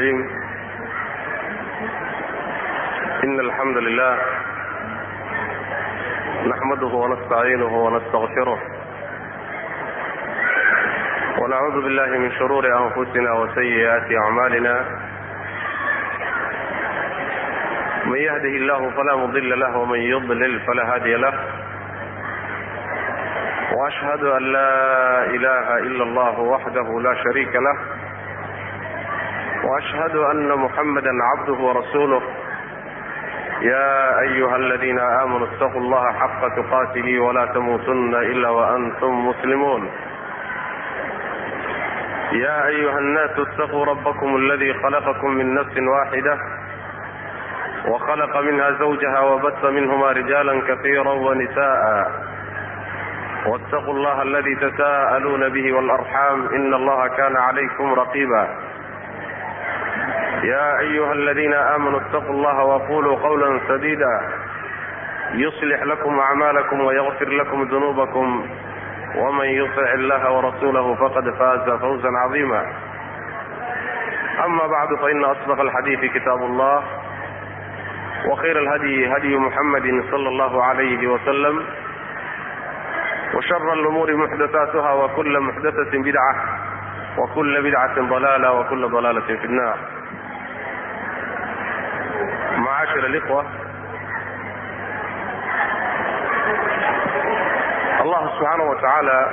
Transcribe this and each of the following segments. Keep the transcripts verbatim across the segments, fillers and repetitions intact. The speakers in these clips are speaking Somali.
الرحيم إن الحمد لله نحمده ونستعينه ونستغفره ونعوذ بالله من شرور أنفسنا وسيئات أعمالنا من يهده الله فلا مضل له ومن يضلل فلا هادي له وأشهد أن لا إله إلا الله وحده لا شريك له وأشهد أن محمدا عبده ورسوله يا أيها الذين آمنوا اتقوا الله حق تقاته ولا تموتن إلا وأنتم مسلمون يا أيها الناس اتقوا ربكم الذي خلقكم من نفس واحدة وخلق منها زوجها وبث منهما رجالا كثيرا ونساء واتقوا الله الذي تساءلون به والأرحام إن الله كان عليكم رقيبا يا أيها الذين آمنوا اتقوا الله وقولوا قولا سديدا يصلح لكم أعمالكم ويغفر لكم ذنوبكم ومن يطع الله ورسوله فقد فاز فوزا عظيما أما بعد فإن أصدق الحديث كتاب الله وخير الهدي هدي محمد صلى الله عليه وسلم وشر الأمور محدثاتها وكل محدثة بدعة وكل بدعة ضلالة وكل ضلالة في النار. معاشر الإخوة، الله سبحانه وتعالى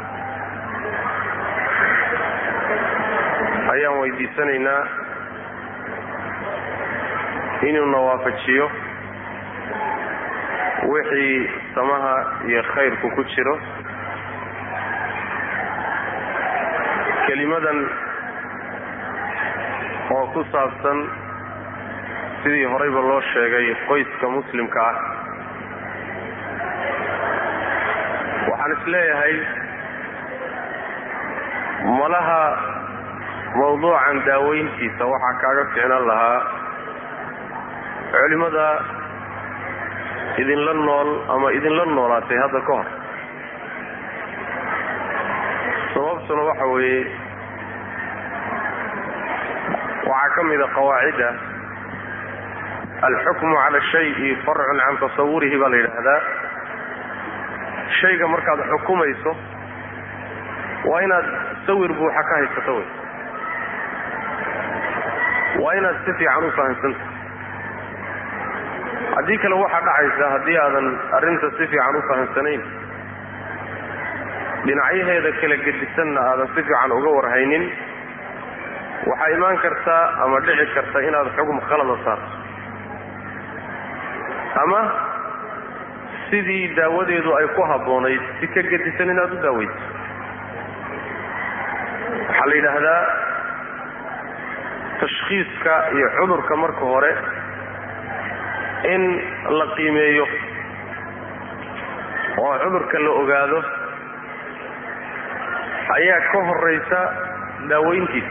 ayaan weydiisanaynaa inuu nawaafajiyo wixii samaha iyo khayrku ku jiro. kelimadan oo ku saabsan sidii horeyba loo sheegay qoyska muslimka ah, waxaan isleeyahay malaha mawduucan daaweyntiisa waxaa kaaga ficnan lahaa culimada idinla nool ama idinla noolaatay hadda ka hor. sababtuna waxa weeye waxaa ka mida qawaacidda alxukmu cala shayi farcun can tasawurihi baa la yidhaahdaa. shayga markaad xukumayso waa inaad sawir buuxa ka haysato wey, waa inaad si fiican u fahamsanta. haddii kale waxaa dhacaysa haddii aadan arrinta si fiican u fahamsanayn, dhinacyaheeda kala gedisanna aadan si fiican uga warhaynin, waxaa imaan kartaa ama dhici karta inaad xukm khalada saarto ama sidii daawadeedu ay ku habboonayd si ka gedisan inaad u daaweyso. waxaa la yidhaahdaa tashkhiiska iyo cudurka marka hore in la qiimeeyo oo cudurka la ogaado ayaa ka horeysa daaweyntiisa.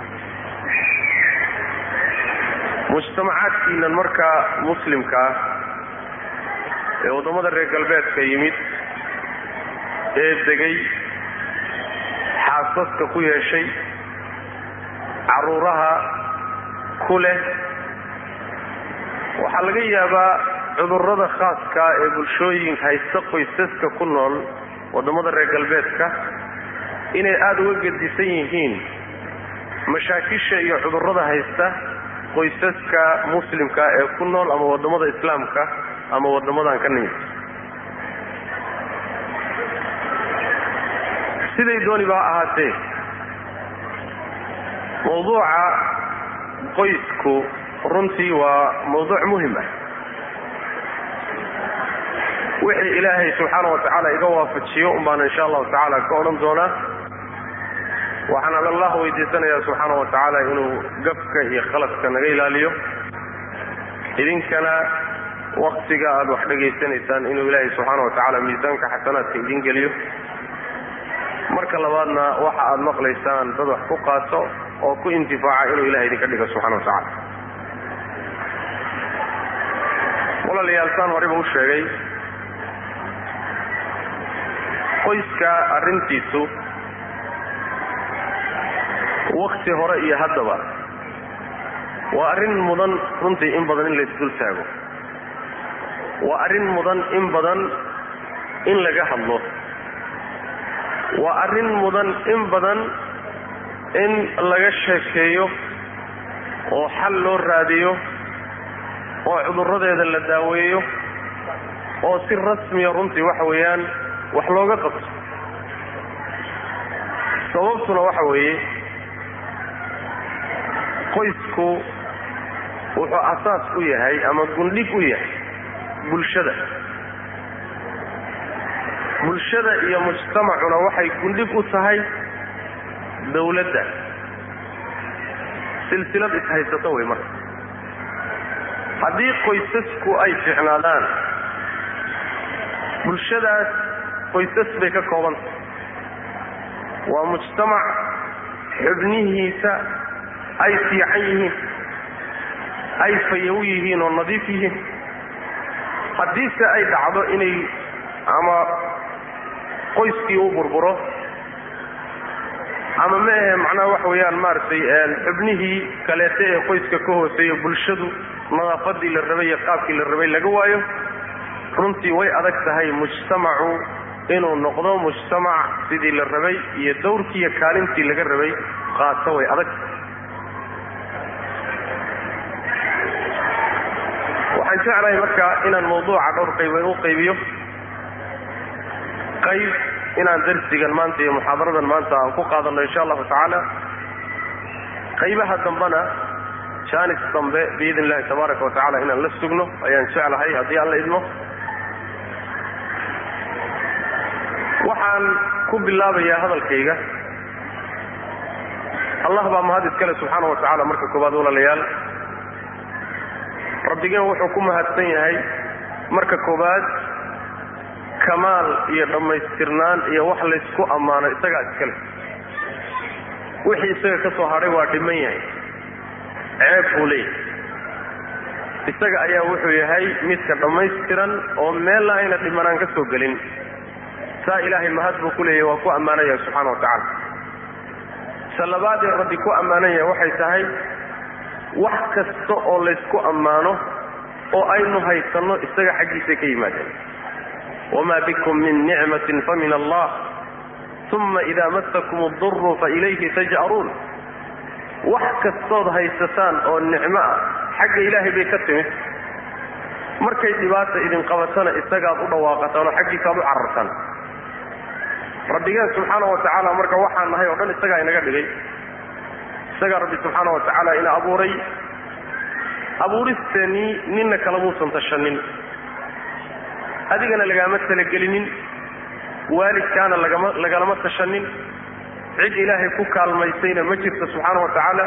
mujtamacaadkiinan markaa muslimkaa ee waddamada reer galbeedka yimid ee degay, xaasaska ku yeeshay, carruuraha ku leh, waxaa laga yaabaa cudurrada khaaska ee bulshooyinka haysta qoysaska ku nool waddamada reer galbeedka inay aada uga gedisan yihiin mashaakisha iyo cudurrada haysta qoysaska muslimka ee ku nool ama waddamada islaamka ama waddamadan ka nimid. siday dooniba ha ahaatee, mawduuca qoysku runtii waa mawduuc muhim ah. wixii ilaahay subxaana wa tacaala iga waafajiyo un baan insha allahu tacaala ka odhan doonaa. waxaan allah weydiisanayaa subxaana wa tacaala inuu gafka iyo khaladka naga ilaaliyo, idinkana waktiga aad wax dhegaysanaysaan inuu ilaahay subxaana wa tacaala miisaanka xasanaadka idin geliyo. marka labaadna waxa aad maqlaysaan dad wax ku qaato oo ku intifaaca inuu ilahay idinka dhigo subxana wa tacaala. walaalayaal, saan horeyba u sheegay, qoyska arrintiisu wakti hore iyo haddaba waa arrin mudan runtii in badan in la isdul taago, waa arrin mudan in badan in laga hadlo, waa arrin mudan in badan in laga sheekeeyo oo xal loo raadiyo oo cudurradeeda la daaweeyo oo si rasmiya runtii waxa weeyaan wax looga qabto. sababtuna waxa weeye qoysku wuxuu asaas u yahay ama gundhig u yahay bulshada. bulshada iyo mujtamacuna waxay gundhig u tahay dawladda. silsilad ishaysato wey marka. haddii qoysasku ay ficnaadaan, bulshadaas qoysas bay ka koobanta. waa mujtamac xubnihiisa ay fiican yihiin, ay fayow yihiin oo nadiif yihiin. haddiise ay dhacdo inay ama qoyskii u burburo ama maahe macnaha waxa weeyaan maaragtay xubnihii kaleete ee qoyska ka hooseeya bulshadu nadaafadii la rabay iyo qaabkii la rabay laga waayo, runtii way adag tahay mujtamacu inuu noqdo mujtamac sidii la rabay iyo dawrkii iyo kaalintii laga rabay qaato. way adag. waxaan jeclahay marka inaan mawduuca dhowr qaybood u qaybiyo. qayb inaan darsigan maanta iyo muxaadaradan maanta aan ku qaadanno insha allahu tacaala. qaybaha dambena jaanis dambe biidn illahi tabaaraka watacaala inaan la sugno ayaan jeclahay haddii aan la idmo. waxaan ku bilaabayaa hadalkayga. allah baa mahad iskale subxaana wa tacaala. marka koobaad walaalayaal, rabbigeen wuxuu ku mahadsan yahay marka koobaad kamaal iyo dhammaystirnaan iyo wax laysku ammaano isagaa iskale. wixii isaga ka soo hadhay waa dhiman yahay, ceeb buu leeyahay. isaga ayaa wuxuu yahay midka dhammaystiran oo meel la ayna dhimanaan ka soo gelin. saa ilaahay mahad buu ku leeyahay, waa ku ammaanan yahay subxaana wa tacaala. ta labaad ee rabbi ku ammaanan yahay waxay tahay wax kasta oo laysku ammaano oo aynu haysanno isaga xaggiisay ka yimaadeen. wamaa bikum min nicmatin famin allah uma idaa massakum adurru failayhi taj'aruun. wax kastood haysataan oo nicmo ah xagga ilaahay bay ka timid. markay dhibaata idin qabatana isagaad u dhawaaqataan oo xaggiisaad u carartaan. rabbigeen subxaana wa tacaala marka waxaan nahay oo dhan isagaa inaga dhigay. isagaa rabbi subxaana wa tacaala ina abuuray. abuuristeennii ninna kalamuusan tashanin, adigana lagaama talagelinin, waalidkaana lagama lagalama tashanin, cid ilaahay ku kaalmaysayna ma jirto subxaana wa tacaala.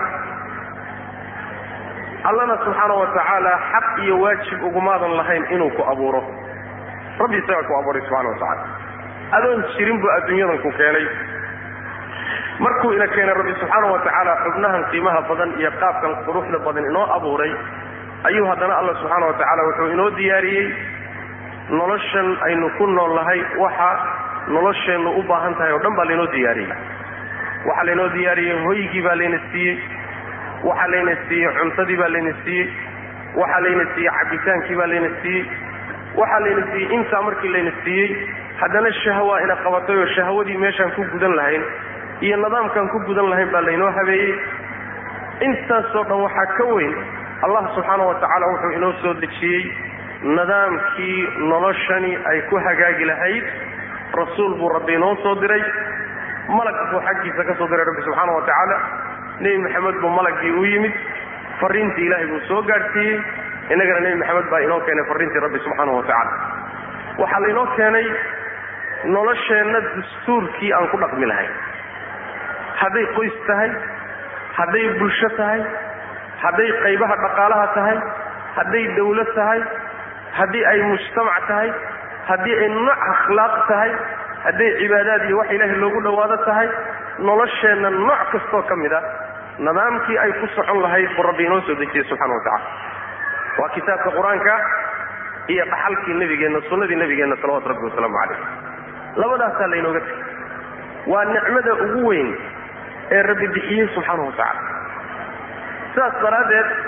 allana subxaana wa tacaala xaq iyo waajib ugumaadan lahayn inuu ku abuuro. rabbi isagaa ku abuuray subxana wa tacaala. adoon jirin buu adduunyadan ku keenay. markuu ina keenay rabbi subxaana wa tacaala xubnahan qiimaha badan iyo qaabkan quruxda badan inoo abuuray, ayuu haddana alla subxaana wa tacaala wuxuu inoo diyaariyey noloshan aynu ku nool nahay. waxa nolosheennu u baahan tahay oo dhan baa laynoo diyaariyey. waxaa laynoo diyaariyey hoygii baa layna siiyey, waxaa layna siiyey cuntadii baa layna siiyey, waxaa layna siiyey cabitaankii baa layna siiyey, waxaa layna siiyey intaa markii layna siiyey haddana shahwa ina qabatay oo shahwadii meeshaan ku gudan lahayn iyo nidaamkaan ku gudan lahayn baa laynoo habeeyey. intaasoo dhan waxaa ka weyn allah subxaana wa tacaala wuxuu inoo soo dejiyey nidaamkii noloshani ay ku hagaagi lahayd. rasuul buu rabbi inoo soo diray, malag buu xaggiisa ka soo diray rabbi subxaana wa tacaala. nebi maxamed buu malagii u yimid, fariintii ilaahay buu soo gaadhsiiyey. innagana nebi maxamed baa inoo keenay fariintii rabbi subxaana wa tacaala. waxaa laynoo keenay nolosheenna dastuurkii aan ku dhaqmi lahayn. hadday qoys tahay, hadday bulsho tahay, hadday qaybaha dhaqaalaha tahay, hadday dawlad tahay, haddii ay mujtamac tahay, haddii ay nooc akhlaaq tahay, hadday cibaadaad iyo wax ilaahay loogu dhowaado tahay, nolosheenna nooc kastoo ka mid a nidaamkii ay ku socon lahayd buu rabbi inoo soo dejiyey subxana wa tacala. waa kitaabka qur-aanka iyo dhaxalkii nebigeenna, sunnadii nebigeenna salawatu rabbi wasalaamu calayh. labadaasaa laynooga tegay. waa nicmada ugu weyn ee rabbi bixiyey subxaana wa tacaala. sidaas daraaddeed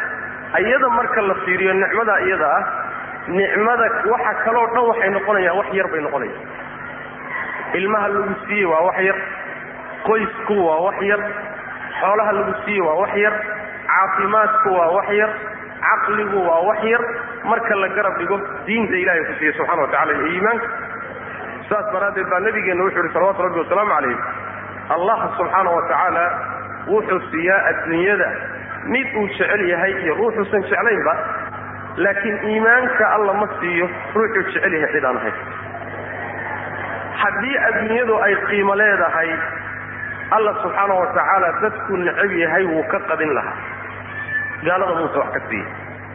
ayada marka la fiiriyo nicmada iyada ah nicmada waxa kale oo dhan waxay noqonayaan wax yar bay noqonayaan ilmaha lagu siiyey waa wax yar qoysku waa wax yar xoolaha lagu siiyey waa wax yar caafimaadku waa wax yar caqligu waa wax yar marka la garab dhigo diinta ilaahay ku siiyey subxaana watacaala iyo iimaanka saas daraaddeed baa nabigeena wuxuu yihi salawatu rabbi wasalaamu calayh allah subxaana watacaala wuxuu siiyaa adduunyada mid uu jecel yahay iyo ruuxuusan jeclaynba laakiin iimaanka alla ma siiyo ruuxuu jecel yahay cid aan ahayn haddii adduunyadu ay qiimo leedahay alla subxaana watacaala dadku necab yahay wuu ka qadin lahaa gaalada muuse wax ka siiyey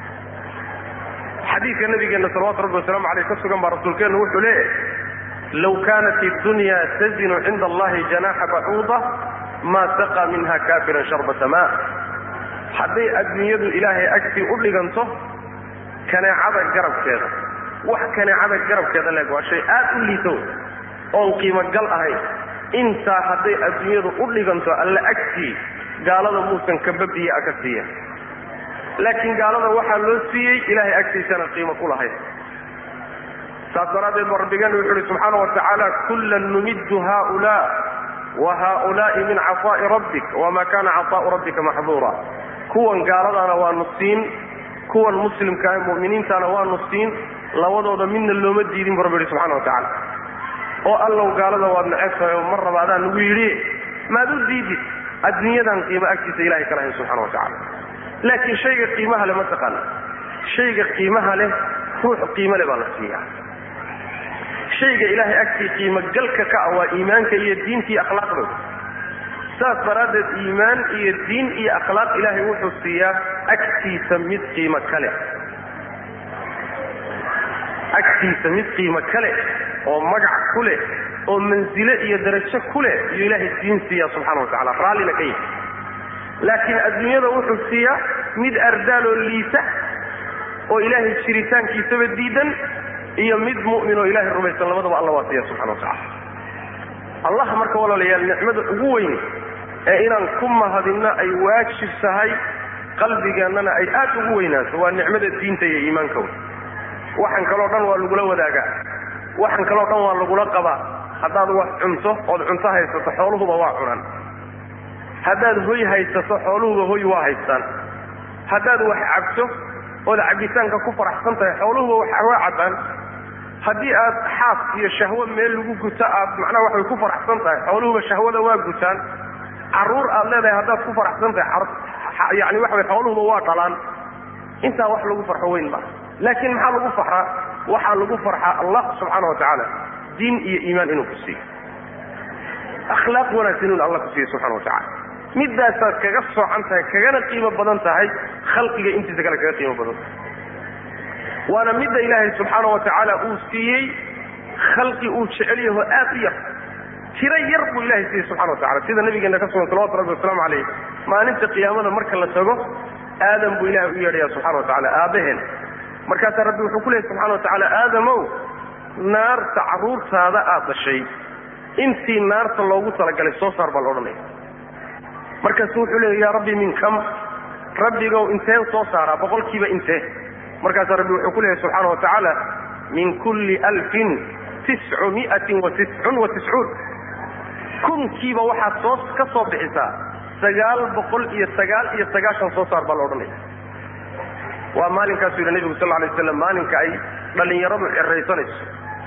xadiidka nabigeena salawatu rabbi wasalaamu caleyh ka sugan baa rasuulkeennu wuxuu leeyahay law kaanat iddunya tazinu cinda allahi janaxa bacuuda maa saqa minha kaafiran sharbata maa hadday adduunyadu ilaahay agtii u dhiganto kaneecada garabkeeda wax kaneecada garabkeeda leeg waa shay aad u liito oon qiimo gal ahayn intaa hadday adduunyadu u dhiganto alla agtii gaalada muusan kababiya ka siiya laakiin gaalada waxaa loo siiyey ilaahay agtiisana qiimo ku lahayn saas daraaddeed ba rabbigeena wuxu uhi subxaana watacaala kullan numiddu haaulaa wa haaulaa'i min cafaa'i rabbik wamaa kaana cafaa'u rabbika maxduura kuwan gaaladaana waanu siin kuwan muslimkaa ee mu'miniintaana waanu siin labadooda midna looma diidin bu rabbi yihi subxana watacaala oo allow gaalada waad necebtahay oo mar rabaadaan nagu yidhi maad u diidid adduunyadan qiimo agtiisa ilahay ka lahayn subxana watacaala laakiin shayga qiimaha leh ma taqaana shayga qiimaha leh ruux qiimo leh baa la siiyaa shayga ilaahay agtii qiimo galka ka ah waa iimaanka iyo diinta iyo akhlaaqda saas daraaddeed iimaan iyo diin iyo akhlaaq ilaahay wuxuu siiyaa agtiisa mid qiimo kale agtiisa mid qiimo kale oo magac ku leh oo mansile iyo darajo ku leh iyo ilaahay diin siiya subxana watacaala raallina ka yahay laakiin adduunyada wuxuu siiyaa mid ardaal oo liita oo ilaahay jiritaankiisaba diidan iyo mid mu'min oo ilaahay rumaysan labadaba alla waa siiya subxana watacaala allah marka walaalayaal nicmada ugu weyn ee inaan ku mahadinno ay waajib tahay qalbigeennana ay aad ugu weynaato waa nicmada diinta iyo iimaanka wey waxaan kaloo dhan waa lagula wadaagaa waxaan kaloo dhan waa lagula qabaa haddaad wax cunto ood cunto haysato xooluhuba waa cunaan haddaad hoy haysato xooluhuba hoy waa haystaan haddaad wax cabto ood cabitaanka ku faraxsan tahay xooluhuba waa cabbaan haddii aad xaas iyo shahwo meel lagu guto aad macnaha waxay ku faraxsan tahay xooluhuba shahwada waa gutaan carruur aad leedahay haddaad ku faraxsan tahay yani waxa way xooluhuba waa dhalaan intaa wax lagu farxo weyn ma laakiin maxaa lagu farxaa waxaa lagu farxaa allah subxaana watacaala diin iyo iimaan inuu ku siiyo akhlaaq wanaagsan inuu alla ku siiyo subxana watacaala middaasaad kaga soocan tahay kagana qiimo badan tahay khalqiga intiisa kale kaga qiimo badan tahay waana midda ilaahay subxaana watacaala uu siiyey khalqi uu jecel yaho aad u yar tiro yar buu ilahay siiyey subxana watacala sida nabigeena ka sugan salawatu rabbi wasalaamu calayh maalinta qiyaamada marka la tago aadam buu ilahay u yeedhaya subxana watacaala aabaheen markaasaa rabbi wuxuu ku leeyay subxana watacaala aadamow naarta carruurtaada aad dhashay intii naarta loogu talagalay soo saar baa la odhanaya markaasu wuxuu leeya yaa rabbi min kam rabbigow inteen soo saaraa boqolkiiba intee markaasaa rabbi wuxuu ku leeyahy subxaana watacaala min kulli alfin tiscu miatin wa tiscun wa tiscuun kunkiiba waxaad soo ka soo bixisaa sagaal boqol iyo sagaal iyo sagaashan soo saar baa la odhanaya waa maalinkaasuu yidhi nebigu sal alay waslam maalinka ay dhallinyaradu ceraysanayso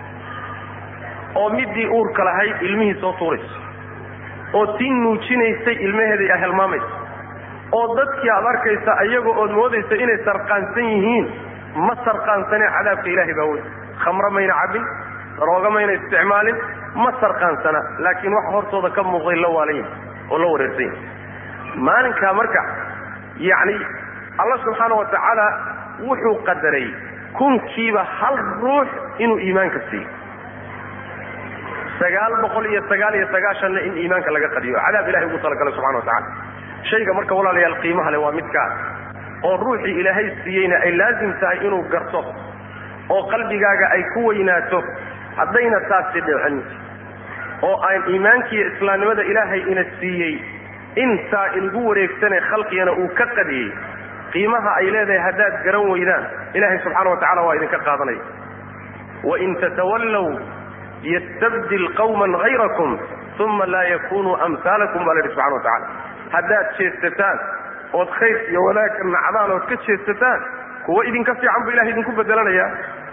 oo midii uurka lahayd ilmihii soo tuurayso oo tii nuujinaysay ilmaheeday a helmaamayso oo dadkii aad arkaysa ayaga ood moodaysa inay sarqaansan yihiin ma sarqaansanee cadaabka ilaahay baa wey khamro mayna cabbin darooga mayna isticmaalin ma sarqaansana laakiin waxa hortooda ka muuqday la waalan yahay oo la wareersan yahay maalinkaa marka yacni allah subxaana watacaala wuxuu qadaray kunkiiba hal ruux inuu iimaanka siiyo sagaal boqol iyo sagaal iyo sagaashanna in iimaanka laga qadiyo cadaab ilahay ugu talagalay subxana watacaala shayga marka walaalayaal qiimaha leh waa midkaa oo ruuxii ilaahay siiyeyna ay laazim tahay inuu garto oo qalbigaaga ay ku weynaato haddayna taasi dhicin oo aan iimaankiiyo islaamnimada ilaahay ina siiyey intaa inugu wareegsane khalqigana uu ka qadiyey qiimaha ay leedahay haddaad garan weydaan ilaahay subxaana wa tacaala waa idinka qaadanaya wain tatawallow yastabdil qawman hayrakum uma laa yakunuu amhaalakum baa la yidhi subxana wa tacala haddaad jeedsataan ood khayr iyo wanaagka nacdaan ood ka jeedsataan kuwa idinka fiican buu ilahay idinku bedelanayaa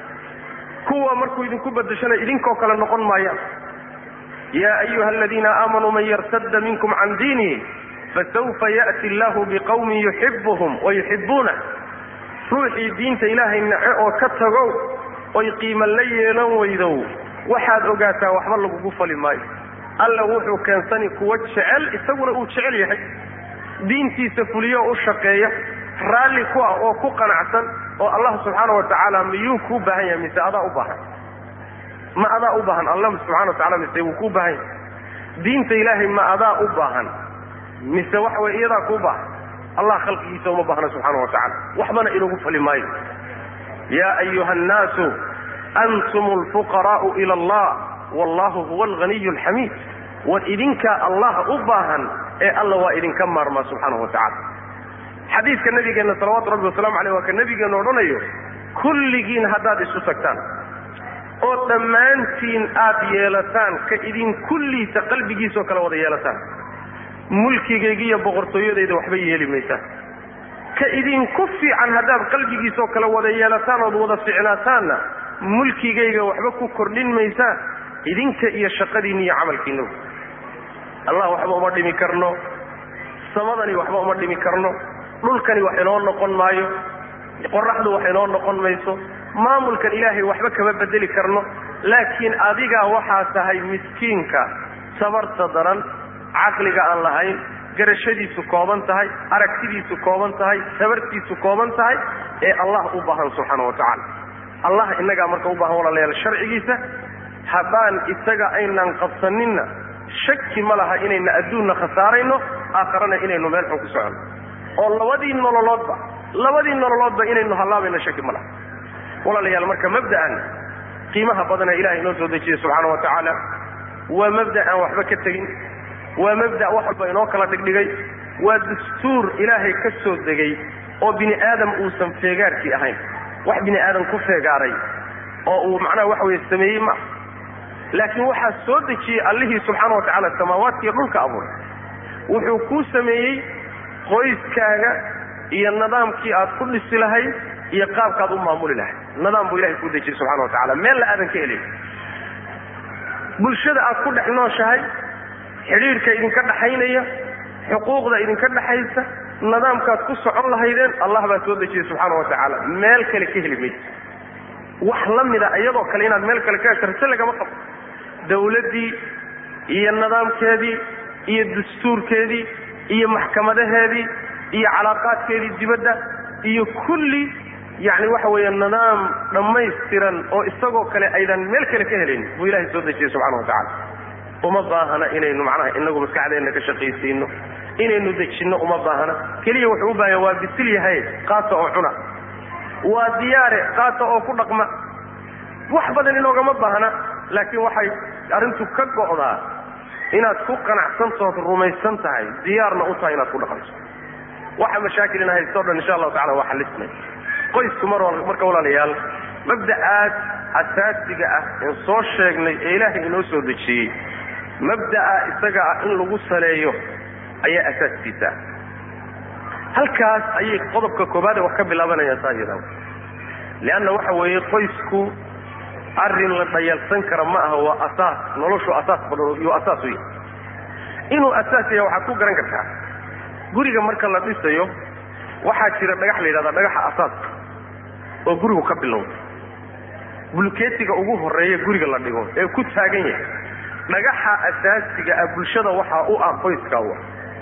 kuwa markuu idinku bedeshana idinkoo kale noqon maayaan yaa ayuha aladiina aamanuu man yartadda minkum can diinihi fasawfa ya'ti allahu biqawmin yuxibuhum wayuxibuunah ruuxii diinta ilaahay nace oo ka tagow oy qiimo la yeelan weydow waxaad ogaataa waxba lagugu fali maayo alla wuxuu keensani kuwa jecel isaguna uu jecel yahay diintiisa fuliyo u shaqeeya raalli ku ah oo ku qanacsan oo allah subxaana wa tacaala miyuu kuu baahan yahay mise adaa u baahan ma adaa u baahan allah subxana wa tacala mise wuu kuu baahan yahay diinta ilaahay ma adaa u baahan mise waxa way iyadaa kuu baahan allah khalqigiisa uma baahna subxaana wa tacala waxbana inagu fali maayo yaa ayuha annaasu antum alfuqaraa'u ila allah wallahu huwa alghaniyu alxamiid war idinkaa allah u baahan ee alla waa idinka maarmaa subxaanahu wa tacala xadiidka nabigeenna salawaatu rabbi wasalaamu aleyh waa ka nabigeenna odhanayo kulligiin haddaad isu tagtaan oo dhammaantiin aad yeelataan ka idin kulliisa qalbigiisoo kale wada yeelataan mulkigayga iyo boqortooyadayda waxba yeeli maysaan ka idinku fiican haddaad qalbigiisoo kale wada yeelataan ood wada ficnaataanna mulkigayga waxba ku kordhin maysaan idinka iyo shaqadiinna iyo camalkiinna allah waxba uma dhimi karno samadani waxba uma dhimi karno dhulkani wax inoo noqon maayo qoraxdu wax inoo noqon mayso maamulkan ilaahay waxba kama bedeli karno laakiin adigaa waxaa tahay miskiinka sabarta daran caqliga aan lahayn garashadiisu kooban tahay aragtidiisu kooban tahay sabartiisu kooban tahay ee allah u baahan subxaana wa tacaala allah innagaa marka u baahan walaalayaal sharcigiisa haddaan isaga aynan qabsaninna shaki ma laha inayna adduunna khasaarayno aakharana inaynu meel xun ku soconno oo labadii nololoodba labadii nololoodba inaynu hallaabayno shaki ma laha walaalayaal marka mabda'an qiimaha badan ee ilahay inoo soo dejiyey subxaana wa tacaala waa mabda' aan waxba ka tegin waa mabda' wax walba inoo kala dhigdhigay waa dastuur ilaahay ka soo degay oo bini aadam uusan feegaarkii ahayn wax bini aadam ku feegaaray oo uu macnaha waxa weye sameeyey ma laakiin waxaa soo dejiyey allihii subxaana wa tacaala samaawaadka iyo dhulka abuuray wuxuu kuu sameeyey qoyskaaga iyo nidaamkii aad ku dhisi lahayd iyo qaabkaad u maamuli lahayd nidaam buu ilahay kuu dejiyey subxana wa tacala meel la aadan ka helin bulshada aad ku dhex nooshahay xidhiirka idinka dhaxaynaya xuquuqda idinka dhaxaysa nidaamkaad ku socon lahaydeen allah baa soo dejiyey subxaana wa tacaala meel kale ka heli maysa wax la mida iyadoo kale inaad meel kale ka hesho rajo lagama qabo dawladdii iyo nidaamkeedii iyo dastuurkeedii iyo maxkamadaheedii iyo calaaqaadkeedii dibadda iyo kulli yani waxa weeye nidaam dhammaystiran oo isagoo kale aydan meel kale ka helayn buu ilahay soo dejiyey subxana wa tacaala uma baahana inaynu macnaha inagu maskaxdeenna ka shaqaysiino inaynu dejinno uma baahana keliya wuxuu u baahanya waa bisil yahay qaata oo cuna waa diyaare qaata oo ku dhaqma wax badan inoogama baahna laakiin waxay arrintu ka go'daa inaad ku qanacsantood rumaysan tahay diyaarna u tahay inaad ku dhaqanto waxa mashaakil ina haysto dhan insha allahu tacala waa xalisnay qoysku mar marka walaalayaal mabda'aad asaasiga ah in soo sheegnay ee ilaahay inoo soo dejiyey mabda'a isaga ah in lagu saleeyo ayaa asaaskiisa halkaas ayay qodobka koobaad wax ka bilaabanayaan saayida leanna waxa weeye qoysku arrin la dhayalsan kara ma aha waa asaas noloshu asaas badan iyo asaas u yahay inuu asaas yahay waxaad ku garan kartaa guriga marka la dhisayo waxaa jira dhagax la yidhahdaa dhagaxa asaaska oo gurigu ka bilowda bulkeetiga ugu horreeya guriga la dhigo ee ku taagan yahay dhagaxa asaasiga ah bulshada waxaa u ah qoyska u ah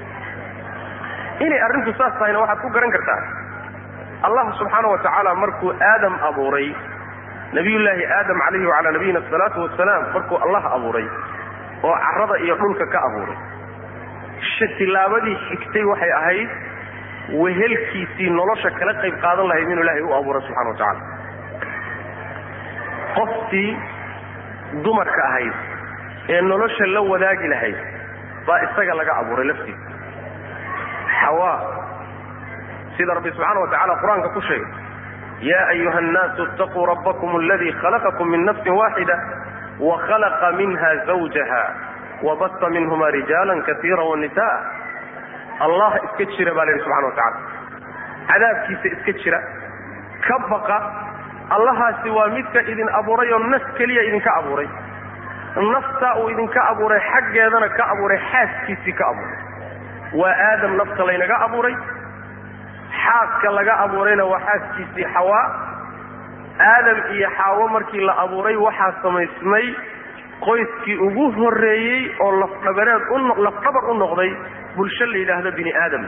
inay arrintu saas tahayna waxaad ku garan kartaa allah subxaana wa tacaala markuu aadam abuuray nabiyullaahi aadam calayhi wacalaa nabiyina asalaatu wasalaam markuu allah abuuray oo carrada iyo dhulka ka abuuray tilaabadii xigtay waxay ahayd wehelkiisii nolosha kala qayb qaadan lahayd inuu ilaahay u abuuray subxana wa tacaala qoftii dumarka ahayd ee nolosha la wadaagi lahayd baa isaga laga abuuray laftiisa xawaa sida rabbi subxaanahu watacaala qur-aanka ku sheegay yaa ayuha annaasu itaquu rabbakum aladii khalaqakum min nafsin waaxida wakhalaqa minha zawjaha wabasa minhuma rijaalan kaiira wanisaa allah iska jira baa la yidhi subxana watacala cadaabkiisa iska jira ka baqa allahaasi waa midka idin abuuray oo naf keliya idinka abuuray naftaa uu idinka abuuray xaggeedana ka abuuray xaaskiisii ka abuuray waa aadam nafta laynaga abuuray xaaska laga abuurayna waa xaaskiisii xawaa aadam iyo xaawo markii la abuuray waxaa samaysmay qoyskii ugu horreeyey oo lafdhabareed u lafdhabar u noqday bulsho la yidhaahdo bini aadam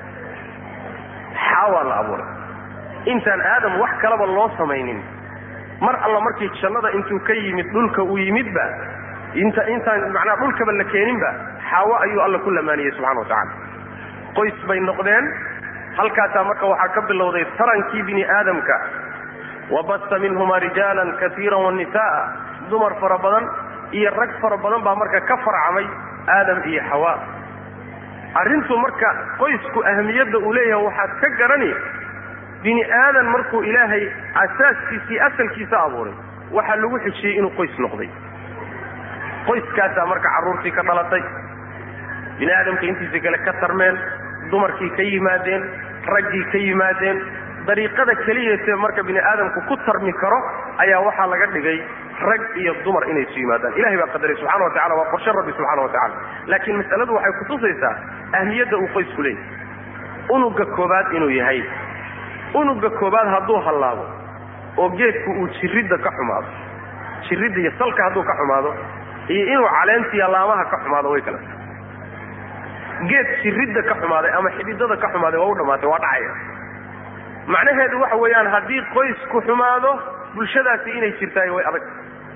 xaawaa la abuuray intaan aadam wax kalaba loo samaynin mar alla markii jannada intuu ka yimid dhulka uu yimidba inta intaan macnaha dhulkaba la keeninba xaawo ayuu alla ku lamaaniyey subxana watacala qoys bay noqdeen halkaasaa marka waxaa ka bilowday tarankii bini aadamka wabasa minhuma rijaalan kaiira wanisaa dumar fara badan iyo rag fara badan baa marka ka farcamay aadam iyo xawaa arrintu marka qoysku ahamiyadda uu leeyahay waxaad ka garani bini aadan markuu ilaahay asaaskiisii asalkiisa abuuray waxaa lagu xijiyey inuu qoys noqday qoyskaasaa marka carruurtii ka dhalatay bini aadamka intiisa kale ka tarmeen dumarkii ka yimaadeen raggii ka yimaadeen dariiqada keliyatee marka bini aadamku ku tarmi karo ayaa waxaa laga dhigay rag iyo dumar inay isu yimaadaan ilahay baa qadaray subxana watacala waa qorshe rabbi subxana watacala laakiin mas'aladu waxay kutusaysaa ahmiyadda uu qoysku leeyahay unuga koobaad inuu yahay unuga koobaad hadduu hallaabo oo geedku uu jiridda ka xumaado jiridda iyo salka hadduu ka xumaado iyo inuu caleentiya laamaha ka xumaado way kala tahay geed jiridda ka xumaaday ama xididada ka xumaaday waa u dhammaatay waa dhacaya macnaheedu waxa weeyaan haddii qoysku xumaado bulshadaasi inay jirtaay way adag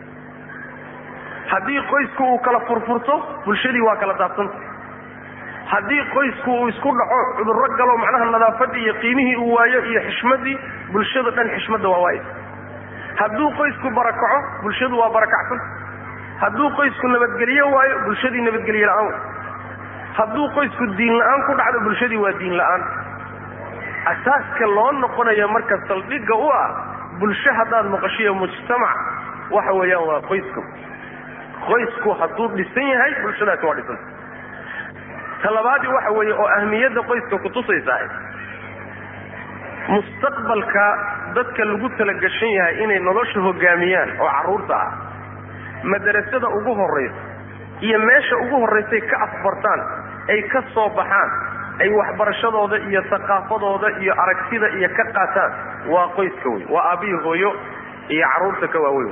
haddii qoysku uu kala furfurto bulshadii waa kala daabsanta haddii qoysku uu isku dhaco cudurro galo macnaha nadaafadii iyo qiimihii uu waayo iyo xishmadii bulshada dhan xishmadda waa waaysa hadduu qoysku barakaco bulshadu waa barakacsan hadduu qoysku nabadgelyo waayo bulshadii nabadgelye la-aan way hadduu qoysku diin la-aan ku dhacdo bulshadii waa diin la-aan asaaska loo noqonayo marka saldhigga u ah bulsho haddaad maqashiyo mujtamac waxa weeyaan waa qoysku qoysku hadduu dhisan yahay bulshadaasi waa dhisanta talabaadii waxa weeye oo ahmiyadda qoyska kutusaysaa mustaqbalka dadka lagu talagashan yahay inay nolosha hogaamiyaan oo carruurta ah madrasada ugu horraysa iyo meesha ugu horraysay ka afbartaan ay ka soo baxaan ay waxbarashadooda iyo thaqaafadooda iyo aragtida iyo ka qaataan waa qoyska wey waa aabbihi hooyo iyo carruurta ka waaweyn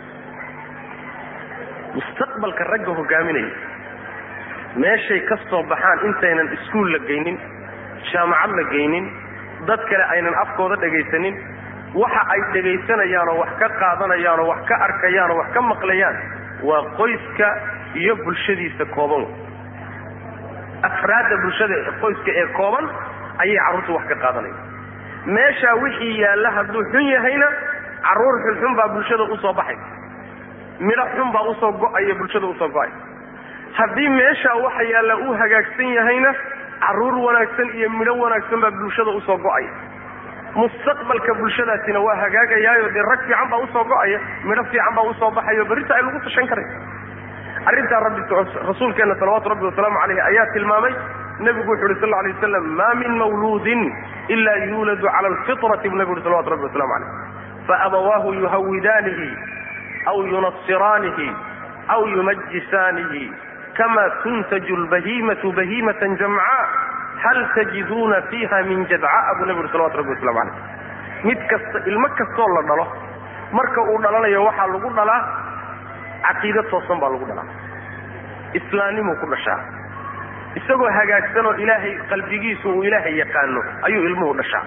mustaqbalka ragga hogaaminaya meeshay ka soo baxaan intaynan iskuul la geynin jaamacad la geynin dad kale aynan afkooda dhegaysanin waxa ay dhegaysanayaan oo wax ka qaadanayaan oo wax ka arkayaan oo wax ka maqlayaan waa qoyska iyo bulshadiisa kooban afraadda bulshada qoyska ee kooban ayay carruurtu wax ka qaadanayaan meeshaa wixii yaalla hadduu xun yahayna carruur xunxun baa bulshada usoo baxay midho xun baa usoo go-aya bulshada usoo go-ay haddii meeshaa waxa yaalla uu hagaagsan yahayna carruur wanaagsan iyo midho wanaagsan baa bulshada usoo go-aya mustaqbalka bulshadaasina waa hagaagayaayo dee rag fiican baa usoo go-aya midho fiican baa usoo baxayo berrita ay lagu tashan karay arrintaa rabbi rasuulkeena salawaatu rabbi wasalaamu caleyh ayaa tilmaamay nebigu wuxu uhi sal lla alay wasalam maa min mawluudin ila yuuladu cala alfitrati buu nebigu uhi salawatu rabbi wasalamu caleyh faabawaahu yuhawidaanihi aw yunasiraanihi aw yumajisaanihi kama tuntaju lbahimatu bahimatan jamcaa hal tajiduna fiiha min jadcaa buu nebigu uhi salawatu rabbi wasalamu caleyh mid kasta ilmo kastoo la dhalo marka uu dhalanayo waxaa lagu dhalaa caqiida toosan baa lagu dhalaa islaamnimuu ku dhashaa isagoo hagaagsan oo ilaahay qalbigiisu uu ilaahay yaqaano ayuu ilmuhu dhashaa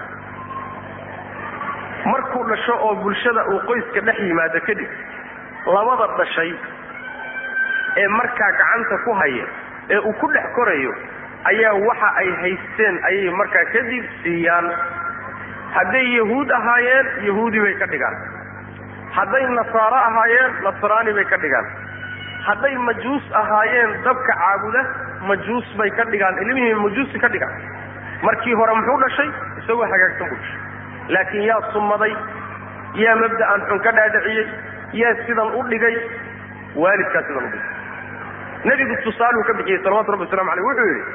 markuu dhasho oo bulshada uu qoyska dhex yimaado kadib labada dhashay ee markaa gacanta ku haya ee uu ku dhex korayo ayaa waxa ay haysteen ayay markaa kadib siiyaan hadday yahuud ahaayeen yahuudi bay ka dhigaan hadday nasaaro ahaayeen nasraani bay ka dhigaan hadday majuus ahaayeen dabka caabuda majuus bay ka dhigaan ilmihii majuusi ka dhigaan markii hore muxuu dhashay isagoo hagaagsan buu dhashay laakiin yaa sumaday yaa mabda'an xun ka dhaadhiciyey yaa sidan u dhigay waalidkaa sidan u dhigay nebigu tusaaluu ka bixiyey salawatu rabbi waslamu aleyh wuxuu yidhi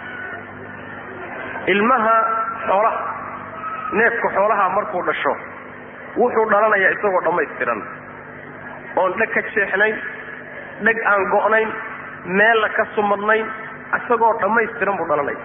ilmaha xoolaha neefka xoolaha markuu dhasho wuxuu dhalanayaa isagoo dhammaystiran oon dheg ka jeexnayn dheg aan go'nayn meella ka sumadnayn isagoo dhammaystiran buu dhalanaya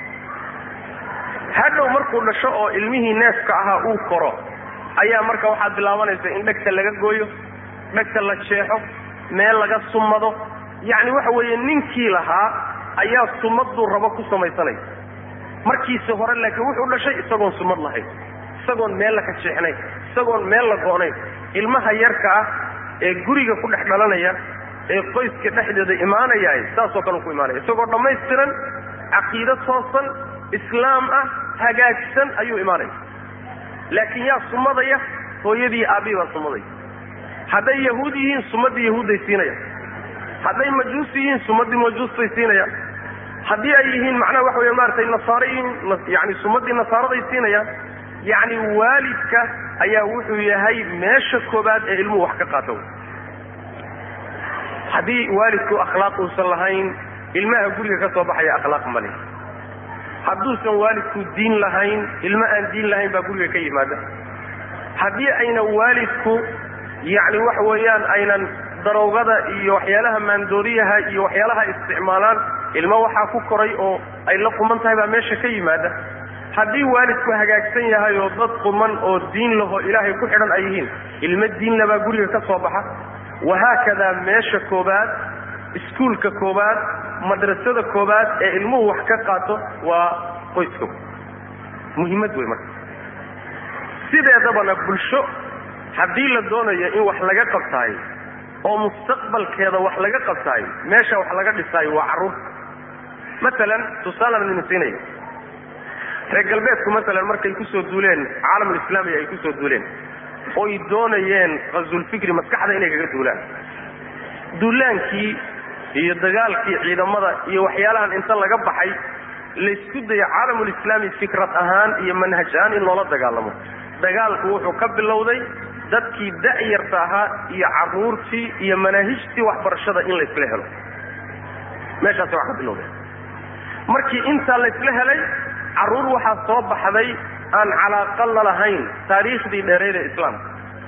hadhow markuu dhasho oo ilmihii neefka ahaa uu koro ayaa marka waxaad bilaabanaysa in dhegta laga gooyo dhegta la jeexo meel laga sumado yacni waxa weeye ninkii lahaa ayaa sumadduu rabo ku samaysanaya markiisi hore laakiin wuxuu dhashay isagoon sumad lahayn isagoon meel la ka jeexnayn isagoon meel la go'nayn ilmaha yarka ah ee guriga ku dhex dhalanaya ee qoyska dhexdeeda imaanayaay saasoo kale ku imaanaya isagoo dhammaystiran caqiido toosan islaam ah hagaagsan ayuu imaanaya laakiin yaa sumadaya hooyadii aabbihi baa sumadaya hadday yahuud yihiin sumaddii yahuudday siinaya hadday majuus yihiin sumaddii majuustay siinaya haddii ay yihiin macnaha waxa weya maaragtay nasaare yihiin yani sumaddii nasaaraday siinayaan yacni waalidka ayaa wuxuu yahay meesha koobaad ee ilmuhu wax ka qaato haddii waalidku akhlaaq uusan lahayn ilmaha guriga ka soo baxaya akhlaaq ma leh hadduusan waalidku diin lahayn ilmo aan diin lahayn baa guriga ka yimaada haddii ayna waalidku yacni waxa weeyaan aynan daroogada iyo waxyaalaha maandooriyaha iyo waxyaalaha isticmaalaan ilmo waxaa ku koray oo ay la quman tahay baa meesha ka yimaada haddii waalidku hagaagsan yahay oo dad quman oo diin laho ilaahay ku xidhan ay yihiin ilmo diinla baa guriga ka soo baxa wahaakadaa meesha koobaad iskuulka koobaad madrasada koobaad ee ilmuhu wax ka qaato waa qoyska muhiimad wey marka sideedabana bulsho haddii la doonayo in wax laga qabtaayo oo mustaqbalkeeda wax laga qabtaayo meesha wax laga dhisaayo waa carruurta maalan tusaalan idin siinayo reer galbeedku maalan markay kusoo duuleen caalamulislaamiga ay kusoo duuleen oy doonayeen qazulfikri maskaxda inay kaga duulaan duulaankii iyo dagaalkii ciidamada iyo waxyaalahan inta laga baxay laysku daya caalamulislaami fikrad ahaan iyo manhaj ahaan in loola dagaalamo dagaalku wuxuu ka bilowday dadkii da'yarta ahaa iyo carruurtii iyo manaahijtii waxbarashada in laysla helo meeshaasi wax ka bilowday markii intaa laysla helay carruur waxaa soo baxday aan calaaqa la lahayn taariikhdii dheereed ee islaamka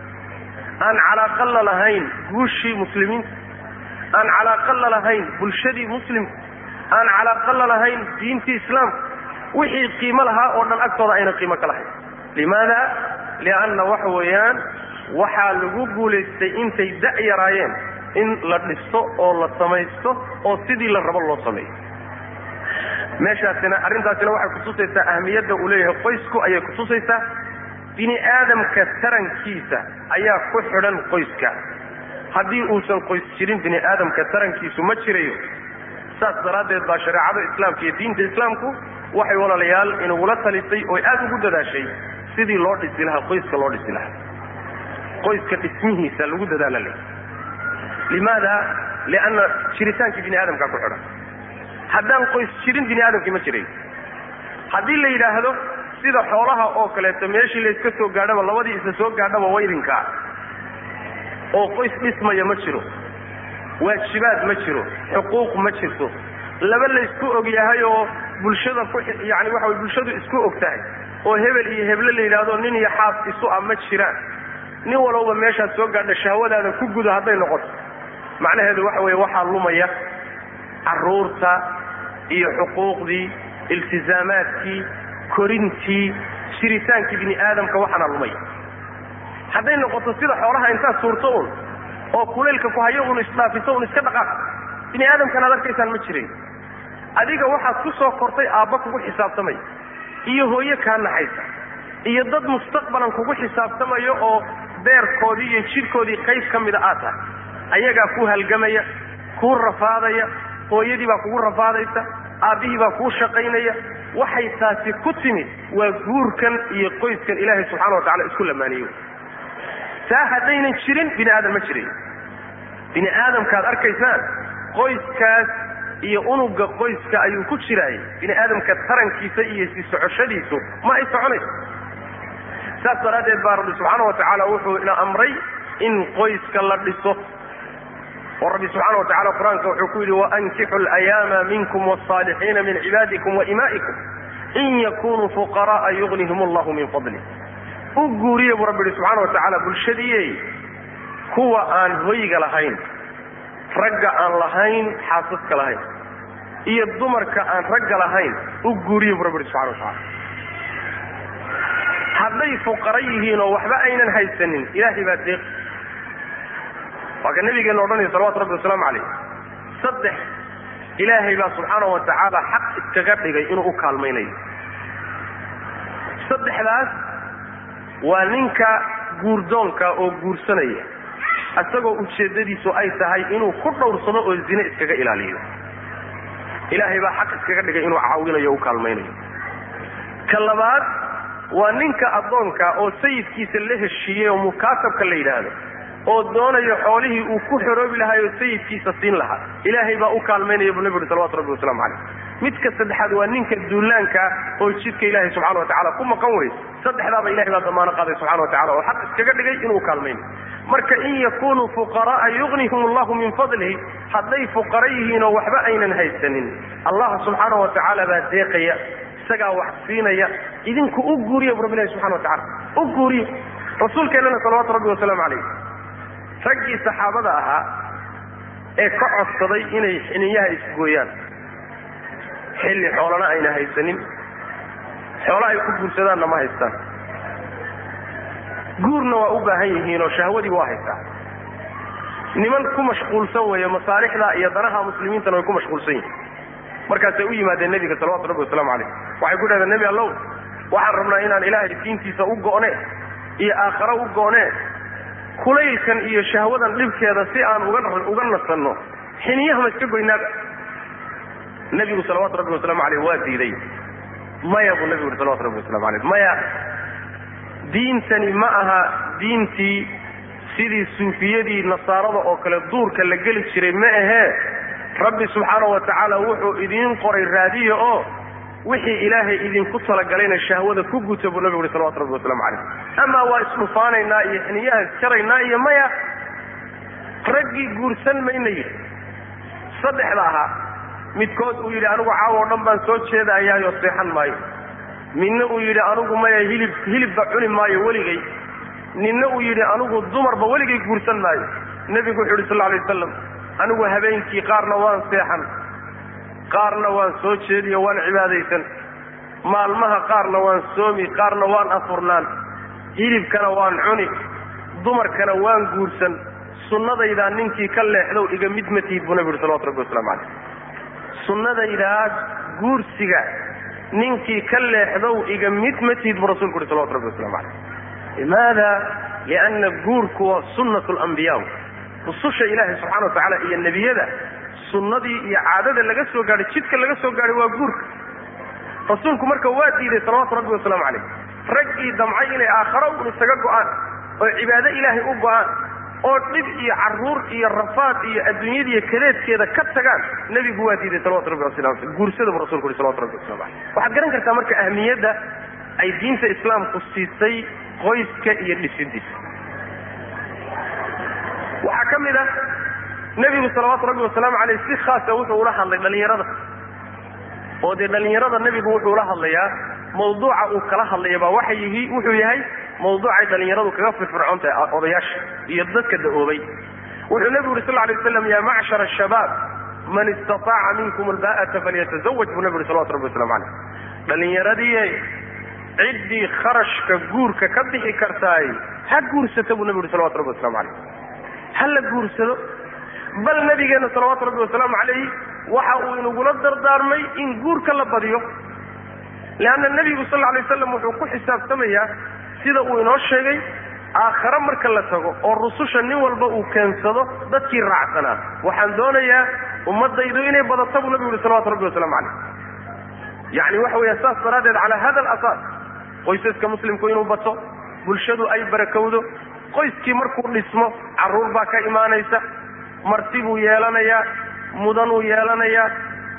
aan calaaqa la lahayn guushii muslimiinta aan calaaqa la lahayn bulshadii muslimka aan calaaqa la lahayn diintii islaamka wixii qiimo lahaa oo dhan agtooda ayna qiimo ka lahayn limaada lianna waxa weeyaan waxaa lagu guulaystay intay da'yaraayeen in la dhisto oo la samaysto oo sidii la rabo loo sameeyo meeshaasina arrintaasina waxay kutusaysaa ahmiyadda uu leeyahay qoysku ayay kutusaysaa bini aadamka tarankiisa ayaa ku xidhan qoyska haddii uusan qoys jirin bini aadamka tarankiisu ma jirayo saas daraaddeed baa shareecada islaamka iyo diinta islaamku waxay walaalayaal inagula talisay oo aad ugu dadaashay sidii loo dhisi lahaa qoyska loo dhisi lahaa qoyska dhismihiisa lagu dadaala leh limaada lianna jiritaankii bini aadamkaa ku xidhan haddaan qoys jirin bini aadamkii ma jirayo haddii la yidhaahdo sida xoolaha oo kaleeto meeshii layska soo gaadhaba labadii isa soo gaadhaba waydinkaa oo qoys dhismaya ma jiro waajibaad ma jiro xuquuq ma jirto laba laysku og yahay oo bulshada ku yani waxa way bulshadu isku og tahay oo hebel iyo heble la yidhaahdo nin iyo xaas isu ah ma jiraan nin walowba meeshaad soo gaadha shahwadaada ku gudo hadday noqoto macnaheedu waxa weeye waxaa lumaya carruurta iyo xuquuqdii iltizaamaadkii korintii jiritaankii bini aadamka waxaana lumay hadday noqoto sida xoolaha intaad suurto un oo kulaylka ku hayo un isdhaafiso un iska dhaqaaq bini aadamkan ad arkaysaan ma jiray adiga waxaad ku soo kortay aabba kugu xisaabtamaya iyo hooye kaa naxaysa iyo dad mustaqbalan kugu xisaabtamayo oo beerkoodii iyo jidhkoodii qayb ka mida aad tahay ayagaa ku halgamaya kuu rafaadaya hooyadii baa kugu rafaadaysa aabbihii baa kuu shaqaynaya waxay taasi ku timid waa guurkan iyo qoyskan ilaahay subxaana wa tacala isku lamaaniyo taa haddaynan jirin bini aadam ma jiray bini aadamkaad arkaysaan qoyskaas iyo unuga qoyska ayuu ku jiraay bini aadamka tarankiisa iyo si socoshadiisu ma ay soconayso saas daraadeed baa rabbi subxaana wa tacaala wuxuu ina amray in qoyska la dhiso oo rabbi subxaana wa tacala qur-aanka wuxuu ku yidhi waankixu alayaama minkum waalsaalixiina min cibaadikum waimaa'ikum in yakunuu fuqara'a yugnihim allahu min fadlih u guuriye buu rabbi yihi subxaana wa tacaala bulshadiiyey kuwa aan hoyga lahayn ragga aan lahayn xaasaska lahayn iyo dumarka aan ragga lahayn u guuriye buu rabbi yihi subxana wa tacaala hadday fuqara yihiin oo waxba aynan haysanin ilaahay baa deeq waa ka nabigeena odhanaya salawatu rabbi wasalaamu calayh saddex ilaahay baa subxaana wa tacaala xaq iskaga dhigay inuu u kaalmaynayo saddexdaas waa ninka guurdoonka oo guursanaya isagoo ujeeddadiisu ay tahay inuu ku dhowrsado oo zine iskaga ilaaliyo ilaahay baa xaq iskaga dhigay inuu caawinayo o u kaalmaynayo ka labaad waa ninka addoonka oo sayidkiisa la heshiiyey oo mukaasabka la yidhaahdo oo doonayo xoolihii uu ku xoroobi lahaa oo sayidkiisa siin lahaa ilaahay baa u kaalmaynaya buu nabi uri salawatu rabbi wasalaamu calayh midka saddexaad waa ninka duulaanka oo jidka ilaahay subxana wa tacala ku maqan wey saddexdaaba ilahay baa damaano qaaday subxana wa tacala oo xaq iskaga dhigay inuu kaalmaynayo marka in yakunuu fuqara'a yugnihum allahu min fadlihi hadday fuqara yihiin oo waxba aynan haysanin allah subxaana wa tacaala baa deeqaya isagaa wax siinaya idinku u guuriya bu rabbi ilahi subxana wa tacala u guuriya rasuulkeennana salawaatu rabbi wasalaamu calayh raggii saxaabada ahaa ee ka codsaday inay xiniyaha isgooyaan xilli xoolana ayna haysanin xoolo ay ku guursadaanna ma haystaan guurna waa u baahan yihiin oo shahwadii waa haystaa niman ku mashquulsan weeye masaalixda iyo danaha muslimiintana way ku mashquulsan yihiin markaasay u yimaadeen nebiga salawatu rabbi wasalaamu calayh waxay ku dhahdeen nebi allow waxaan rabnaa inaan ilaahay diintiisa u go'ne iyo aakharo u go'ne kulaylkan iyo shahwadan dhibkeeda si aan uga uga nasanno xiniyaha ma iska goynaaba nebigu salawaatu rabbi wasalaamu calayh waa diiday maya buu nebigu yuri salawatu rabbi wasalamu calayh maya diintani ma aha diintii sidii suufiyadii nasaarada oo kale duurka la geli jiray ma ahee rabbi subxaana wa tacaala wuxuu idiin qoray raadiya oo wixii ilaahay idinku talagalayna shahwada ku guta buu nabigu yuri salawatu rabbi wasalaamu calayh amaa waa isdhufaanaynaa iyo xiniyaha isjaraynaa iyo maya raggii guursan mayna yidhi saddexda ahaa midkood uu yidhi anigu caawo o dhan baan soo jeedayaayo seexan maayo midna uu yidhi anigu maya hilib hilibba cuni maayo weligay ninna uu yidhi anigu dumarba weligay guursan maayo nebigu wuxu yidhi sal alay wasalam anigu habeenkii qaarna waan seexan qaarna waan soo jeediyo waan cibaadaysan maalmaha qaarna waan soomi qaarna waan afurnaan hilibkana waan cuni dumarkana waan guursan sunnadaydaa ninkii ka leexdow iga mid ma tihid buu nabi yidhi salawatu rabbi waslamu calayh sunnadaydaa guursiga ninkii ka leexdow iga mid ma tihid buu rasulku yidhi salawatu rabbi waslamu calayh limaada lianna guurku waa sunnatu alambiyaa rususha ilaahay subxana wa tacaala iyo nebiyada sunnadii iyo caadada laga soo gaadhay jidka laga soo gaadhay waa guurka rasuulku marka waa diiday salawaatu rabbi wasalaamu calayh raggii damcay inay aakharo un isaga go'aan oo cibaado ilaahay u go'aan oo dhib iyo carruur iyo rafaad iyo adduunyadiiyo kadeedkeeda ka tagaan nebigu waa diiday salawatu rabbi wasalam alay guursada buu rasulku yidhi salawatu rabbi waslamu calayh waxaad garan kartaa marka ahmiyadda ay diinta islaamku siisay qoyska iyo dhisidiisa waxaa ka mid ah nebigu salawaatu rabbi wasalaamu calayh si khaasa wuxuu ula hadlay dhallinyarada oo dee dhallinyarada nebigu wuxuu ula hadlayaa mawduuca uu kala hadlaya baa waxa yihi wuxuu yahay mawduucay dhallinyaradu kaga firfircoon tahay odayaasha iyo dadka da-oobay wuxuu nebigu yuri sal lla alay waslam ya macshara ashabaab man istataaca minkum albaa'ata falyatazawaj buu nebi yuri salawatu rabbi waslamu calayh dhallinyaradii ciddii kharashka guurka ka bixi kartaay ha guursata buu nebi yuri salawatu rabbi waslamu calayh ha la guursado bal nabigeena salawaatu rabbi wasalaamu calayh waxa uu inagula dardaarmay in guurka la badiyo leanna nebigu sal alay wasalam wuxuu ku xisaabtamayaa sida uu inoo sheegay aakhare marka la tago oo rususha nin walba uu keensado dadkii raacsanaa waxaan doonayaa ummadaydu inay badato buu nabigu yuri salawatu rabbi wasalaamu calayh yacni waxa weya saas daraaddeed calaa hada alasaas qoysaska muslimku inuu bato bulshadu ay barakowdo qoyskii markuu dhismo carruur baa ka imaanaysa marti buu yeelanayaa mudanuu yeelanayaa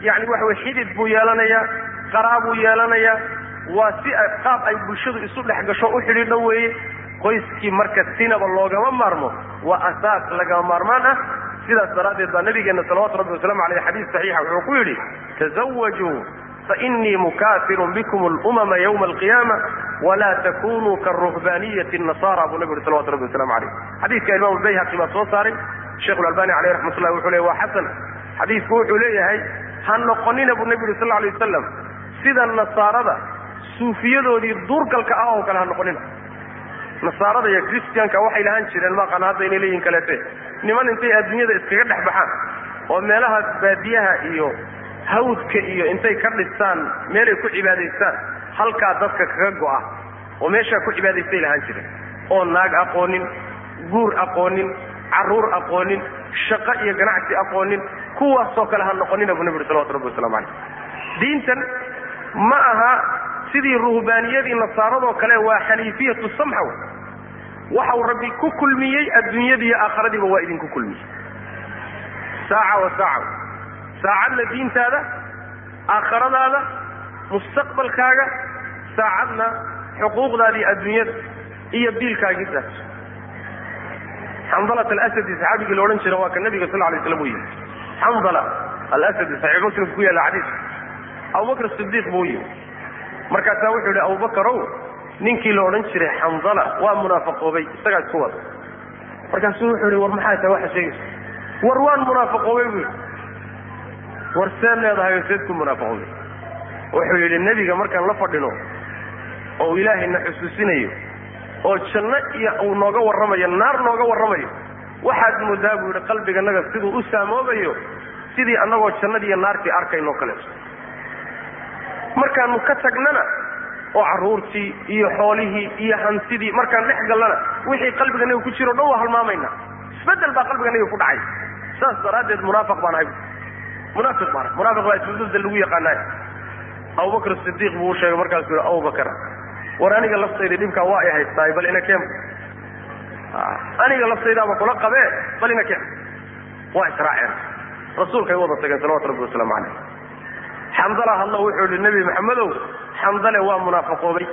yani waxa way xidid buu yeelanayaa qaraabuu yeelanayaa waa si qaab ay bulshadu isu dhex gasho u xidhiidho weeye qoyskii marka sinaba loogama maarmo waa asaas lagama maarmaan ah sidaas daraaddeed baa nabigeena salawaatu rabbi wasalaamu aleyh xadiis saxiixa wuxuu ku yidhi tazawajuu fainii mukaafirun bikum alumama ywma alqiyaama walaa takunuu karuhbaniyati nasara buu nabi yuri salawatu rabbi wasalamu aleyh xadiiska imam albayhaqi baa soo saaray sheikh alalbani aleyh raxmat ullahi wuxuu leey waa xasan xadiisku wuxuu leeyahay ha noqonina buu nabi yuri sal alay wasalam sida nasaarada suufiyadoodii duurgalka ah oo kale ha noqonina nasaarada iyo christianka waxay lahaan jireen maaqaan hadda inay leeyihin kaleete niman intay adduunyada iskaga dhex baxaan oo meelaha baadiyaha iyo hawdka iyo intay ka dhistaan meelay ku cibaadaystaan halkaa dadka kaga go'a oo meeshaa ku cibaadaystay lahaan jireen oo naag aqoonin guur aqoonin carruur aqoonin shaqo iyo ganacsi aqoonin kuwaasoo kale ha noqonina buu nabi uri salawatu rabbi wasalamu caleyh diintan ma aha sidii ruhbaaniyadii nasaaradoo kale waa xaniifiyatu samxa wey waxau rabbi ku kulmiyey adduunyadii iyo aakhiradiiba waa idinku kulmiyey saaca wa saaca saacadna diintaada aakhiradaada mustaqbalkaaga saacadna xuquuqdaadii adduunyada iyo biilkaagiisaas xandalat alasadi saxaabigii la odhan jira waa ka nabiga sal alay slam u yimi xandala alasadi saxiix muslimka ku yaalla xadiis abubakr sidiiq buu yimi markaasaa wuxuu yihi abubakarow ninkii la odhan jiray xandala waa munaafaqoobay isagaa isku wada markaasuu wuxuu yihi war maxaa tahay waxa sheegaysa war waan munaafaqoobay buu yidhi war seed leedahay oo seed ku munaafaqoobay wuxuu yidhi nebiga markaan la fadhino oo ilaahayna xusuusinayo oo janno iyo uu nooga warramayo naar nooga warramayo waxaad moodaa buu yidhi qalbiganaga siduu u saamoobayo sidii annagoo jannadii iyo naartii arkaynoo kaleeto markaanu ka tagnana oo carruurtii iyo xoolihii iyo hantidii markaan dhex gallana wixii qalbiganaga ku jiro o dhan waa halmaamayna isbeddel baa qalbiganaga ku dhacay saas daraaddeed munaafiq baan ahay munaafiq baan munaafiq baa isbeddelda lagu yaqaanaayo abubakr sidiiq buu u sheegay markaasuu yihi abubakar war aniga laftayda dhibkaa waa ay haystaay bal ina keen aniga laftaydaaba kula qabee bal ina keen waa israaceen rasuulkay wada tageen salawatu rabbi wasalaamu caleyh xandala hadla wuxuu yihi nebi maxamedow xandale waa munaafaqoobay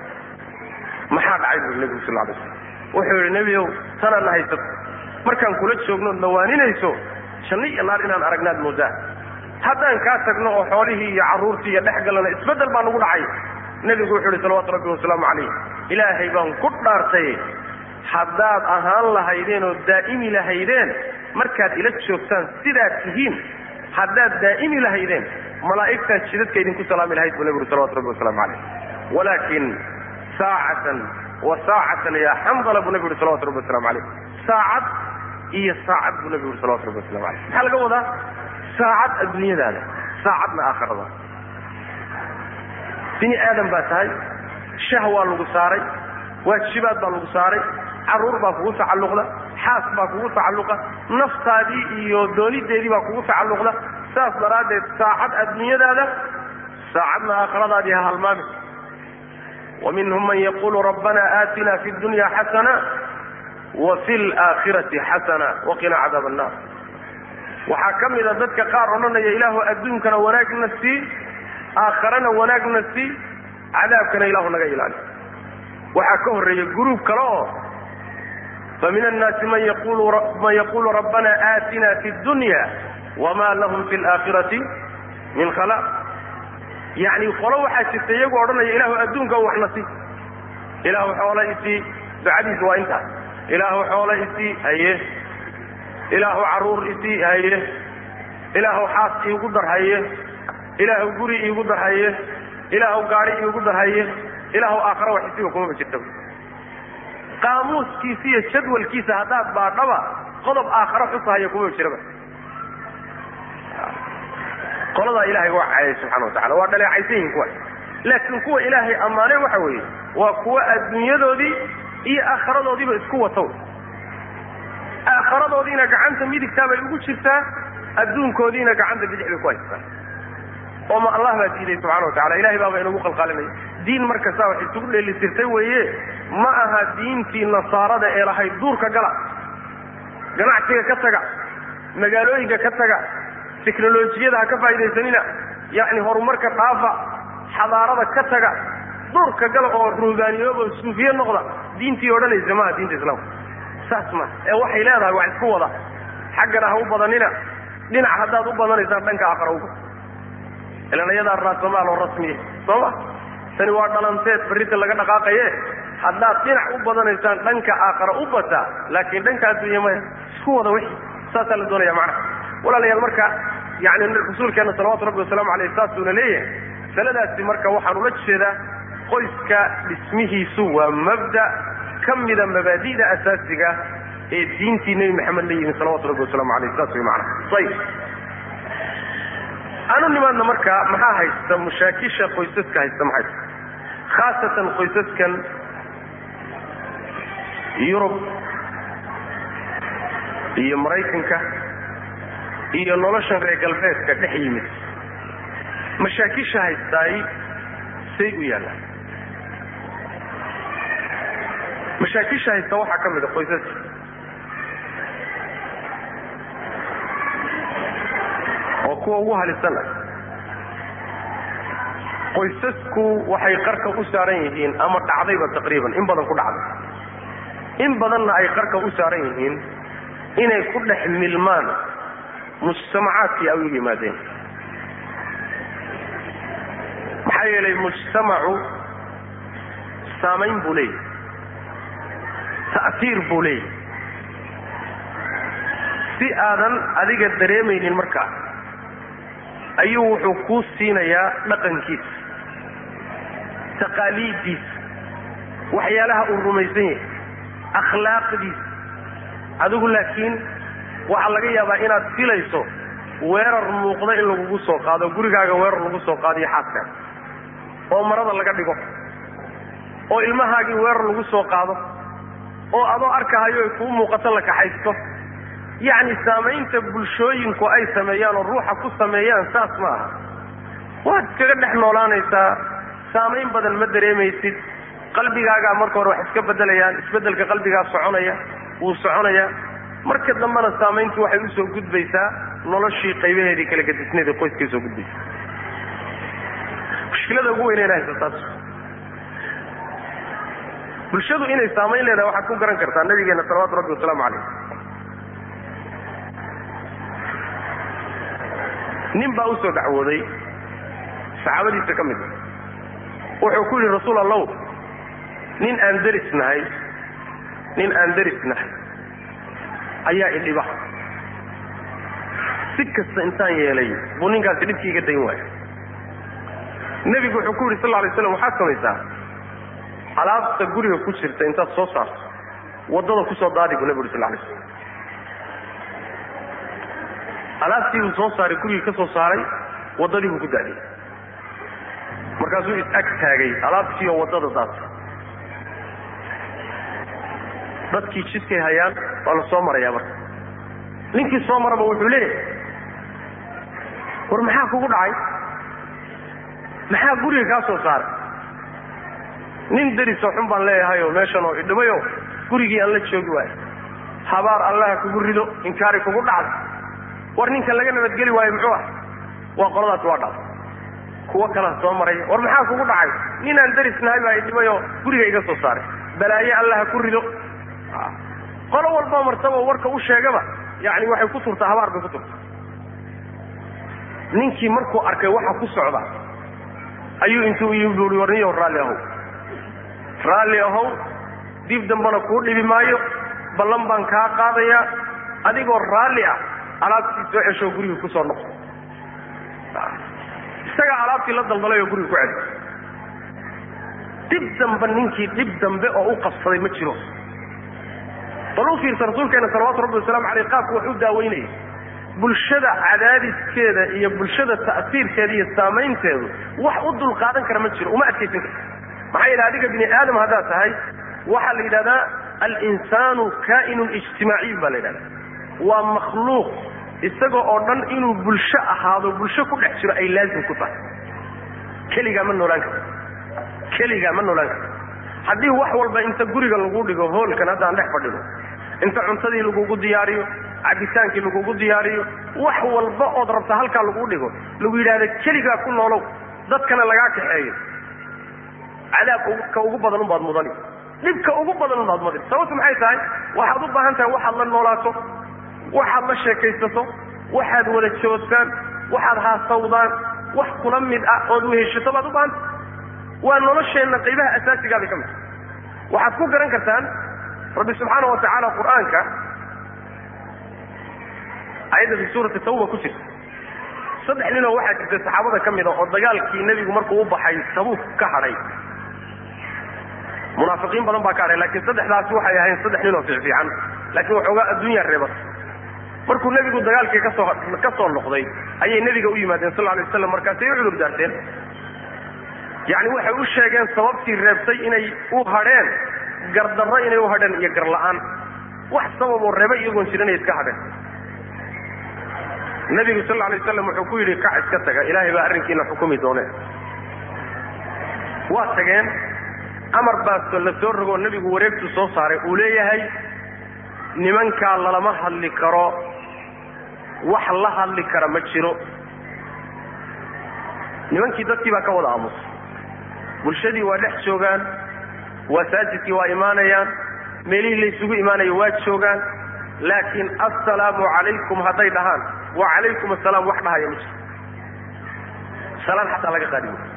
maxaa dhacay buu nebigu sal alay slam wuxuu yihi nebiow tanaadna haysato markaan kula joogno nawaaninayso janno iyo naar inaan aragnaad moodaa haddaan kaa tagno oo xoolihii iyo carruurtii iyo dhex gallana isbeddel baa nagu dhacay nebigu wuxuu yihi salawaatu rabbi wasalaamu calayh ilaahay baan ku dhaartay haddaad ahaan lahaydeen oo daa'imi lahaydeen markaad ila joogtaan sidaad tihiin haddaad daa'imi lahaydeen malaa'igtaan jidadka idinku salaami lahayd buu nebigu salawatu rabbi wasalaamu calayh walaakin saacatan wa saacatan yaa xandala buu nebigu yuri salawatu rabbi wasalamu calayh saacad iyo saacad buu nebigu yuri salawatu rabbi waslamu calayh maxaa laga wadaa saacad adduunyadaada saacadna aakhirada bini aadam baa tahay shah waa lagu saaray waajibaad baa lagu saaray carruur baa kugu tacalluqda xaas baa kugu tacalluqa naftaadii iyo doonideedii baa kugu tacalluqda saas daraaddeed saacad adduunyadaada saacadna aakhiradaadii ha halmaami waminhum man yaqulu rabbana aatina fi dunya xasana wa fi laakhirati xasana waqina cadaab annar waxaa ka mida dadka qaar odhanaya ilaahu adduunkana wanaagna sii aakharana wanaagna sii cadaabkana ilaahu naga ilaali waxaa ka horreeya guruub kale oo famin annaasi man yaqulu rabbana aatina fi dunya wama lahum fi laakhirati min khalaq yani qolo waxaa jirta iyagoo odhanaya ilaahu adduunka waxna sii ilaahu xoola isii ducadiisa waa intaas ilaahu xoola isii haye ilaahu carruur isii haye ilaahu xaas iigu dar haye ilaahu guri iigu dar haye ilaahu gaari iigu dar haye ilaahu aakhara wax isiiba kumaba jirta qaamuuskiisa iyo jadwalkiisa haddaad baadhaba qodob aakhara xusahaya kumaba jiraba qoladaa ilahay waa caayay subxana watacala waa dhaleecaysan yihin kuwa laakiin kuwa ilaahay ammaanay waxa weeye waa kuwa adduunyadoodii iyo aakharadoodiiba isku watow aakharadoodiina gacanta midigtaa bay ugu jirtaa adduunkoodiina gacanta bidix bay ku haystaan oo ma allah baa diiday subxana watacala ilahay baaba inagu qalqaalinaya diin markastaa wax isugu dheelitirtay weeye ma aha diintii nasaarada ee lahayd duurka gala ganacsiga ka taga magaalooyinka ka taga teknolojiyada ha ka faa'iidaysanina yacni horumarka dhaafa xadaarada ka taga duurka gala oo ruubaaniyooba suufiye noqda diintii odhanaysa maaha diinta islaamka saas ma ee waxay leedahay wax isku wada xaggana ha u badanina dhinac haddaad u badanaysaan dhanka aakhara uga ilan ayadaa raasamaal oo rasmiya sooma tani waa dhalanteed barrinta laga dhaqaaqaye haddaad dhinac u badanaysaan dhanka aakhara u bataa laakiin dhanka adduunya maya isku wada wixii saasaa la doonaya macnaha walaalayaal marka yacni rasuulkeena salawaatu rabbi wasalaamu caleyh saasuuna leeyahay masaladaasi marka waxaan ula jeedaa qoyska dhismihiisu waa mabda ka mida mabaadi'da asaasiga ee diintii nebi maxamed la yimi salawatu rabbi wasalaamu caleyh saas way macnaha ayib anu nimaadna marka maxaa haysta mashaakisha qoysaska haysta maxay khaasatan qoysaskan yurub iyo maraykanka iyo noloshan reer galbeedka dhex yimid mashaakisha haystaay say u yaallaan mashaakisha haysta waxaa ka mida qoysaska oo kuwa ugu halisan ah qoysasku waxay qarka u saaran yihiin ama dhacdayba taqriiban in badan ku dhacday in badanna ay qarka u saaran yihiin inay ku dhex milmaan mujtamacaadkii ay u yimaadeen maxaa yeelay mujtamacu saamayn buu leeyahy ta'tiir buu leeyahy si aadan adiga dareemaynin markaa ayuu wuxuu kuu siinayaa dhaqankiisa taqaaliiddiisa waxyaalaha uu rumaysan yahay akhlaaqdiisa adigu laakiin waxaa laga yaabaa inaad filayso weerar muuqda in lagugu soo qaado gurigaaga weerar lagu soo qaadiyo xaaskaaga oo marada laga dhigo oo ilmahaagii weerar lagu soo qaado oo adoo arkahayo ay kuu muuqato la kaxaysto yacni saamaynta bulshooyinku ay sameeyaan oo ruuxa ku sameeyaan saas ma aha waad iskaga dhex noolaanaysaa saamayn badan ma dareemaysid qalbigaagaa marka hore wax iska beddelayaan isbeddelka qalbigaa soconaya wuu soconayaa marka dambena saamayntii waxay usoo gudbaysaa noloshii qaybaheedii kala gadisneed ee qoyskay soo gudbaysaa mushkilada ugu weynayna haysa taas bulshadu inay saamayn leedahay waxaad ku garan kartaa nabigeena salawaatu rabbi wasalaamu caleyh nin baa usoo dacwooday saxaabadiisa ka mid wuxuu ku yidhi rasuul allow nin aan deris nahay nin aan deris nahay ayaa idhiba si kasta intaan yeelay buu ninkaasi dhibkii iga dayn waaya nebigu wuxuu ku yidhi sal lla alay slam waxaad samaysaa alaabta guriga ku jirta intaad soo saarto waddada kusoo daadi buu nebigu yuri sal lay slam alaabtii buu soo saaray gurigii ka soo saaray waddadii buu ku daadiyey markaasuu is-ag taagay alaabtii oo waddada daata dadkii jidkay hayaan waa la soo marayaa marka ninkii soo maraba wuxuu leeyahay war maxaa kugu dhacay maxaa guriga kaa soo saaray nin derisoo xun baan leeyahay oo meeshan oo idhimayo gurigii aan la joogi waayo habaar allaha kugu rido inkaari kugu dhacda war ninka laga nabadgeli waayo muxuu ah waa qoladaas waa dhal kuwo kala soo maraya war maxaa kugu dhacay ninaan deris nahay baa idhimayo guriga iga soo saaray balaaye allaha ku rido qolo walboo martaba warka u sheegaba yacni waxay ku turtaa habaar bay ku turtaa ninkii markuu arkay waxa ku socda ayuu intuu iyuui warniyo raalli ahow raalli ahow dib dambana kuu dhibi maayo ballan baan kaa qaadayaa adigoo raalli ah alaabtii soo ceshoo guriga ku soo noqo isagaa alaabtii la daldalay oo guriga ku celi dib dambe ninkii dhib dambe oo u qabsaday ma jiro bal u fiirsa rasuulkeena salawaatu rabbi wasalaamu caleyh qaabku wax u daaweynayay bulshada cadaadiskeeda iyo bulshada ta'siirkeeda iyo saamaynteedu wax u dul qaadan kara ma jiro uma adkaysan karto maxaa yeele adiga bini aadam haddaad tahay waxaa la yidhahdaa al-insaanu kaa'inun ijtimaaciy baa la yidhahdaa waa makhluuq isaga oo dhan inuu bulsho ahaado bulsho ku dhex jiro ay laazim ku tahay keligaa ma noolaan karto keligaa ma noolaan karto haddii wax walba inta guriga lagu dhigo hoolkan haddaan dhex fadhido inta cuntadii lagugu diyaariyo cabitaankii lagugu diyaariyo wax walba ood rabta halkaa lagu dhigo lagu yidhaahda keligaa ku noolow dadkana lagaa kaxeeyo cadaab ka ugu badan unbaad mudani dhibka ugu badan unbaad mudani sababtu maxay tahay waxaad u baahan tahay waxaad la noolaato waxaad la sheekaysato waxaad wada joogtaan waxaad haasawdaan wax kula mid ah ood weheshato baad u baahanta waa nolosheenna qaybaha asaasigaabay ka mid waxaad ku garan kartaan rabbi subxaana wa tacaala qur'aanka ayadda fi suurati tawba ku jirta saddex ninoo waxaa jirtay saxaabada ka mid a oo dagaalkii nebigu markuu u baxay tabuuk ka hadhay munaafiqiin badan baa ka hadhay laakiin saddexdaasi waxay ahayn saddex ninoo fiicfiican laakiin waxoogaa adduunyaa reeba markuu nebigu dagaalkii kasoo ka soo noqday ayay nebiga u yimaadeen sal alay waslam markaasay u cudur daarteen yacni waxay u sheegeen sababtii reebtay inay u hadheen gardarro inay u hadheen iyo garla'aan wax sababoo reeba iyagoon jirin inay iska hadheen nebigu sal alay waslam wuxuu ku yidhi kac iska taga ilaahay baa arrinkiina xukumi dooneen waa tageen amar baa la soo rogoo nebigu wareegtu soo saaray uu leeyahay nimankaa lalama hadli karo wax la hadli kara ma jiro nimankii dadkii baa ka wada aamusa bulshadii waa dhex joogaan wasaajidkii waa imaanayaan meelihii laysugu imaanayo waa joogaan laakiin assalaamu calaykum hadday dhahaan wa calaykum assalaam wax dhahaya ma jiro salaan xataa laga qaadi maayo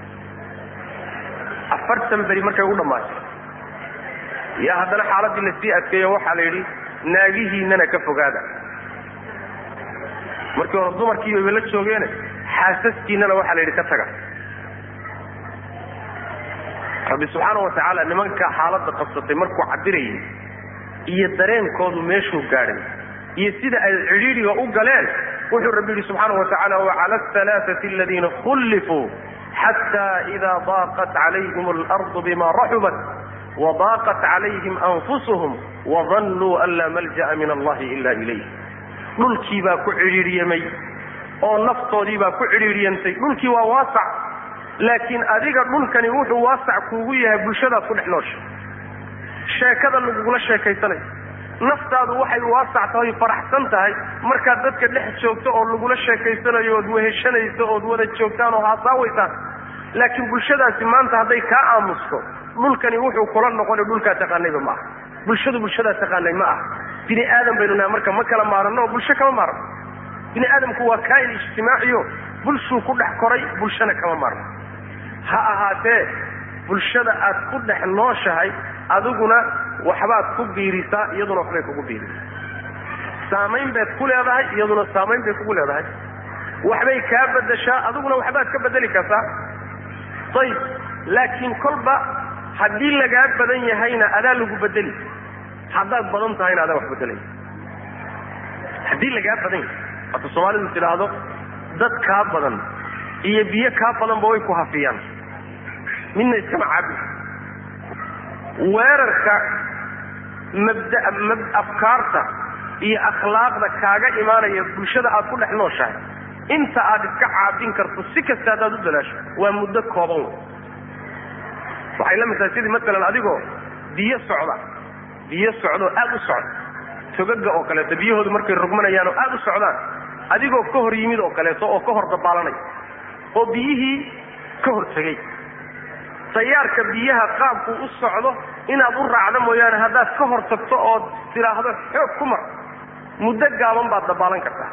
afartan beri markay ugu dhammaatay yaa haddana xaaladii lasii adkeeyo waxaa la yidhi naagihiinana ka fogaada markii hore dumarkii bayba la joogeene xaasaskiinana waxaa la yidhi ka taga rabbi subxaana wa tacaala nimanka xaaladda qabsatay markuu cabirayay iyo dareenkoodu meeshuu gaadhay iyo sida ay cidhiidhiga u galeen wuxuu rabbi yidhi subxaana wa tacaala wacala alhalaaثati aladiina khullifuu xataa idaa daaqat calayhim alardu bima raxubat wadaaqat calayhim anfusuhum wadannuu an laa malja'a min allahi ila ilayh dhulkii baa ku cidhiidhyamay oo naftoodii baa ku cidhiidhyantay dhulkii waa waasac laakiin adiga dhulkani wuxuu waasac kuugu yahay bulshadaad ku dhex noosha sheekada lagugula sheekaysanayo naftaadu waxay waasac tahay faraxsan tahay markaad dadka dhex joogto oo lagula sheekaysanayo ood weheshanayso ood wada joogtaan oo haasaawaysaan laakiin bulshadaasi maanta hadday kaa aamusto dhulkani wuxuu kula noqonay dhulkaa taqaanayba ma aha bulshadu bulshadaa taqaanay ma aha bini aadam baynu nahay marka ma kala maaranno oo bulsho kama maarno bini aadamku waa kaa'in ijtimaaciyo bulshuu ku dhex koray bulshana kama maarno ha ahaatee bulshada aad ku dhex nooshahay adiguna waxbaad ku biirisaa iyaduna waxbay kugu biirisaa saamayn baad ku leedahay iyaduna saamayn bay kugu leedahay waxbay kaa bedeshaa adiguna waxbaad ka bedeli kartaa ayib laakiin kolba haddii lagaa badan yahayna adaa lagu bedeli haddaad badan tahayna adaa wax bedelay haddii lagaa badan yahay hata soomaalidu tidhaahdo dad kaa badan iyo biyo kaa badanba way ku hafiyaan midna iskama cabi weerarka mabda mab afkaarta iyo akhlaaqda kaaga imaanaya bulshada aad ku dhex nooshahay inta aad iska caabin karto si kasta haddaad u dalaasho waa muddo kooban wey waxay la mid tahay sidii masalan adigoo biyo socda biyo socdaoo aad u socda togaga oo kaleeto biyahoodu markay rogmanayaan oo aad u socdaan adigoo ka hor yimid oo kaleeto oo ka hor dabaalanay oo biyihii ka hor tegey tayaarka biyaha qaabkuu u socdo inaad u raacdo mooyaane haddaad ka hor tagto ood tidhaahdo xoog ku mar muddo gaaban baad dabaalan kartaa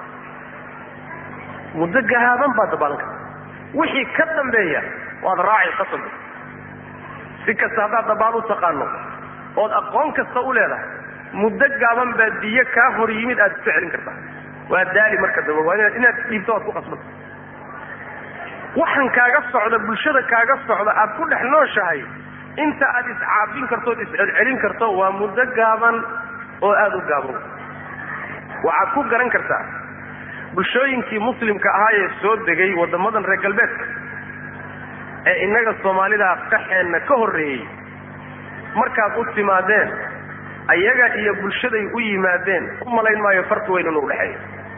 muddo gaaban baad dabaalan kartaa wixii ka dambeeya waad raaci qasab si kasta haddaad dabaal u taqaano ood aqoon kasta u leedahay muddo gaaban baad biyo kaa hor yimid aad iska celin kartaa waa daali marka dambe waa inaad inaad dhiibto oad ku qasbanta waxaan kaaga socda bulshada kaaga socda aad ku dhex nooshahay inta aad iscaabin karto ood iscelcelin karto waa muddo gaaban oo aada u gaaban waxaad ku garan kartaa bulshooyinkii muslimka ahaa ee soo degay waddamadan reer galbeedka ee innaga soomaalida qaxeenna ka horreeyey markaad u timaadeen ayaga iyo bulshaday u yimaadeen u malayn maayo farqi weyn inuu udhexeeyo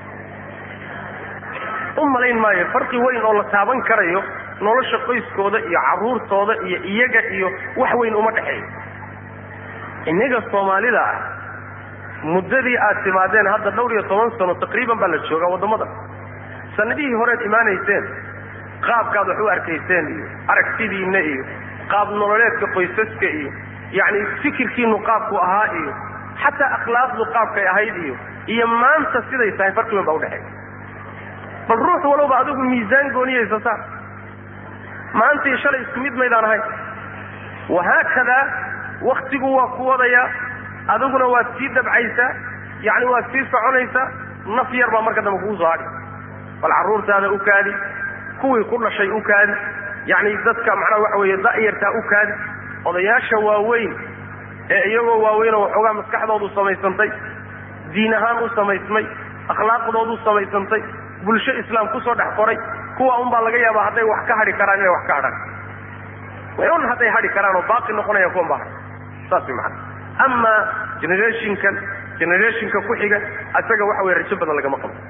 u malayn maayo farqi weyn oo la taaban karayo nolosha qoyskooda iyo carruurtooda iyo iyaga iyo wax weyn uma dhexeeyo innaga soomaalida ah muddadii aad timaadeen hadda dhowr iyo toban sano taqriiban baa la joogaa waddamada sanadihii horeed imaanayseen qaabkaad wax u arkayseen iyo aragtidiinna iyo qaab nololeedka qoysaska iyo yacni fikirkiinu qaabku ahaa iyo xataa akhlaaqdu qaabkay ahayd iyo iyo maanta siday tahay farqi weyn baa udhexeeya bal ruux walowba adigu miisaan gooniyaysa saar maanta iyo shalay isku mid maydaan ahay wahaakadaa waktigu waa ku wadayaa adiguna waad sii dabcaysaa yacni waad sii soconaysaa naf yar baa marka dambe kugu soo hadhi bal carruurtaada u kaadi kuwii ku dhashay u kaadi yacni dadka macnaha waxa weeye da'yartaa u kaadi odayaasha waaweyn ee iyagoo waaweynoo waxoogaa maskaxdoodu samaysantay diin ahaan u samaysmay akhlaaqdoodu samaysantay bulsho islaam kusoo dhex koray kuwa un baa laga yaabaa hadday wax ka hadhi karaan inay wax ka hadhaan way un hadday hadhi karaan oo baaqi noqonaya kuwan baa hadha saas way macana ama generationkan generationka ku xiga isaga waxa weye rajo badan lagama qabo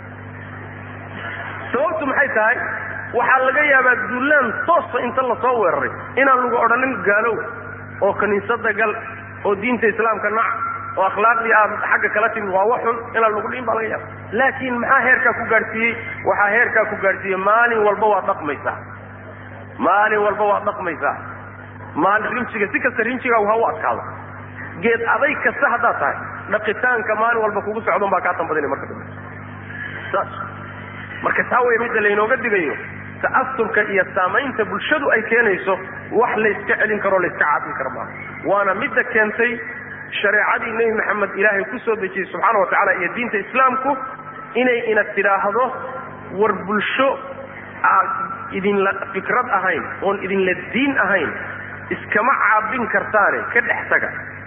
sababtu maxay tahay waxaa laga yaabaa duulaan toosa inta lasoo weeraray inaan lagu odhanin gaalow oo kaniisada gal oo diinta islaamka nac oo akhlaaqdii aad xagga kala timid waa waxun inaan lagu dhihin baa laga yaaba laakiin maxaa heerkaa ku gaadhsiiyey waxaa heerkaa ku gaadhsiiyey maalin walba waad dhaqmaysaa maalin walba waad dhaqmaysaa maalin rinjiga si kasta rinjigaagu ha u adkaado geed aday kasta haddaad tahay dhaqitaanka maalin walba kugu socdon baa kaa tambadinay marka dambe saas marka taa way midda laynooga digayo ta'asurka iyo saamaynta bulshadu ay keenayso wax layska celin karo layska caabin karo maaha waana midda keentay shareecadii nebi maxamed ilaahay ku soo dejiyey subxaana wa tacaala iyo diinta islaamku inay ina tidhaahdo war bulsho aan idinla fikrad ahayn oon idinla diin ahayn iskama caabin kartaane ka dhex taga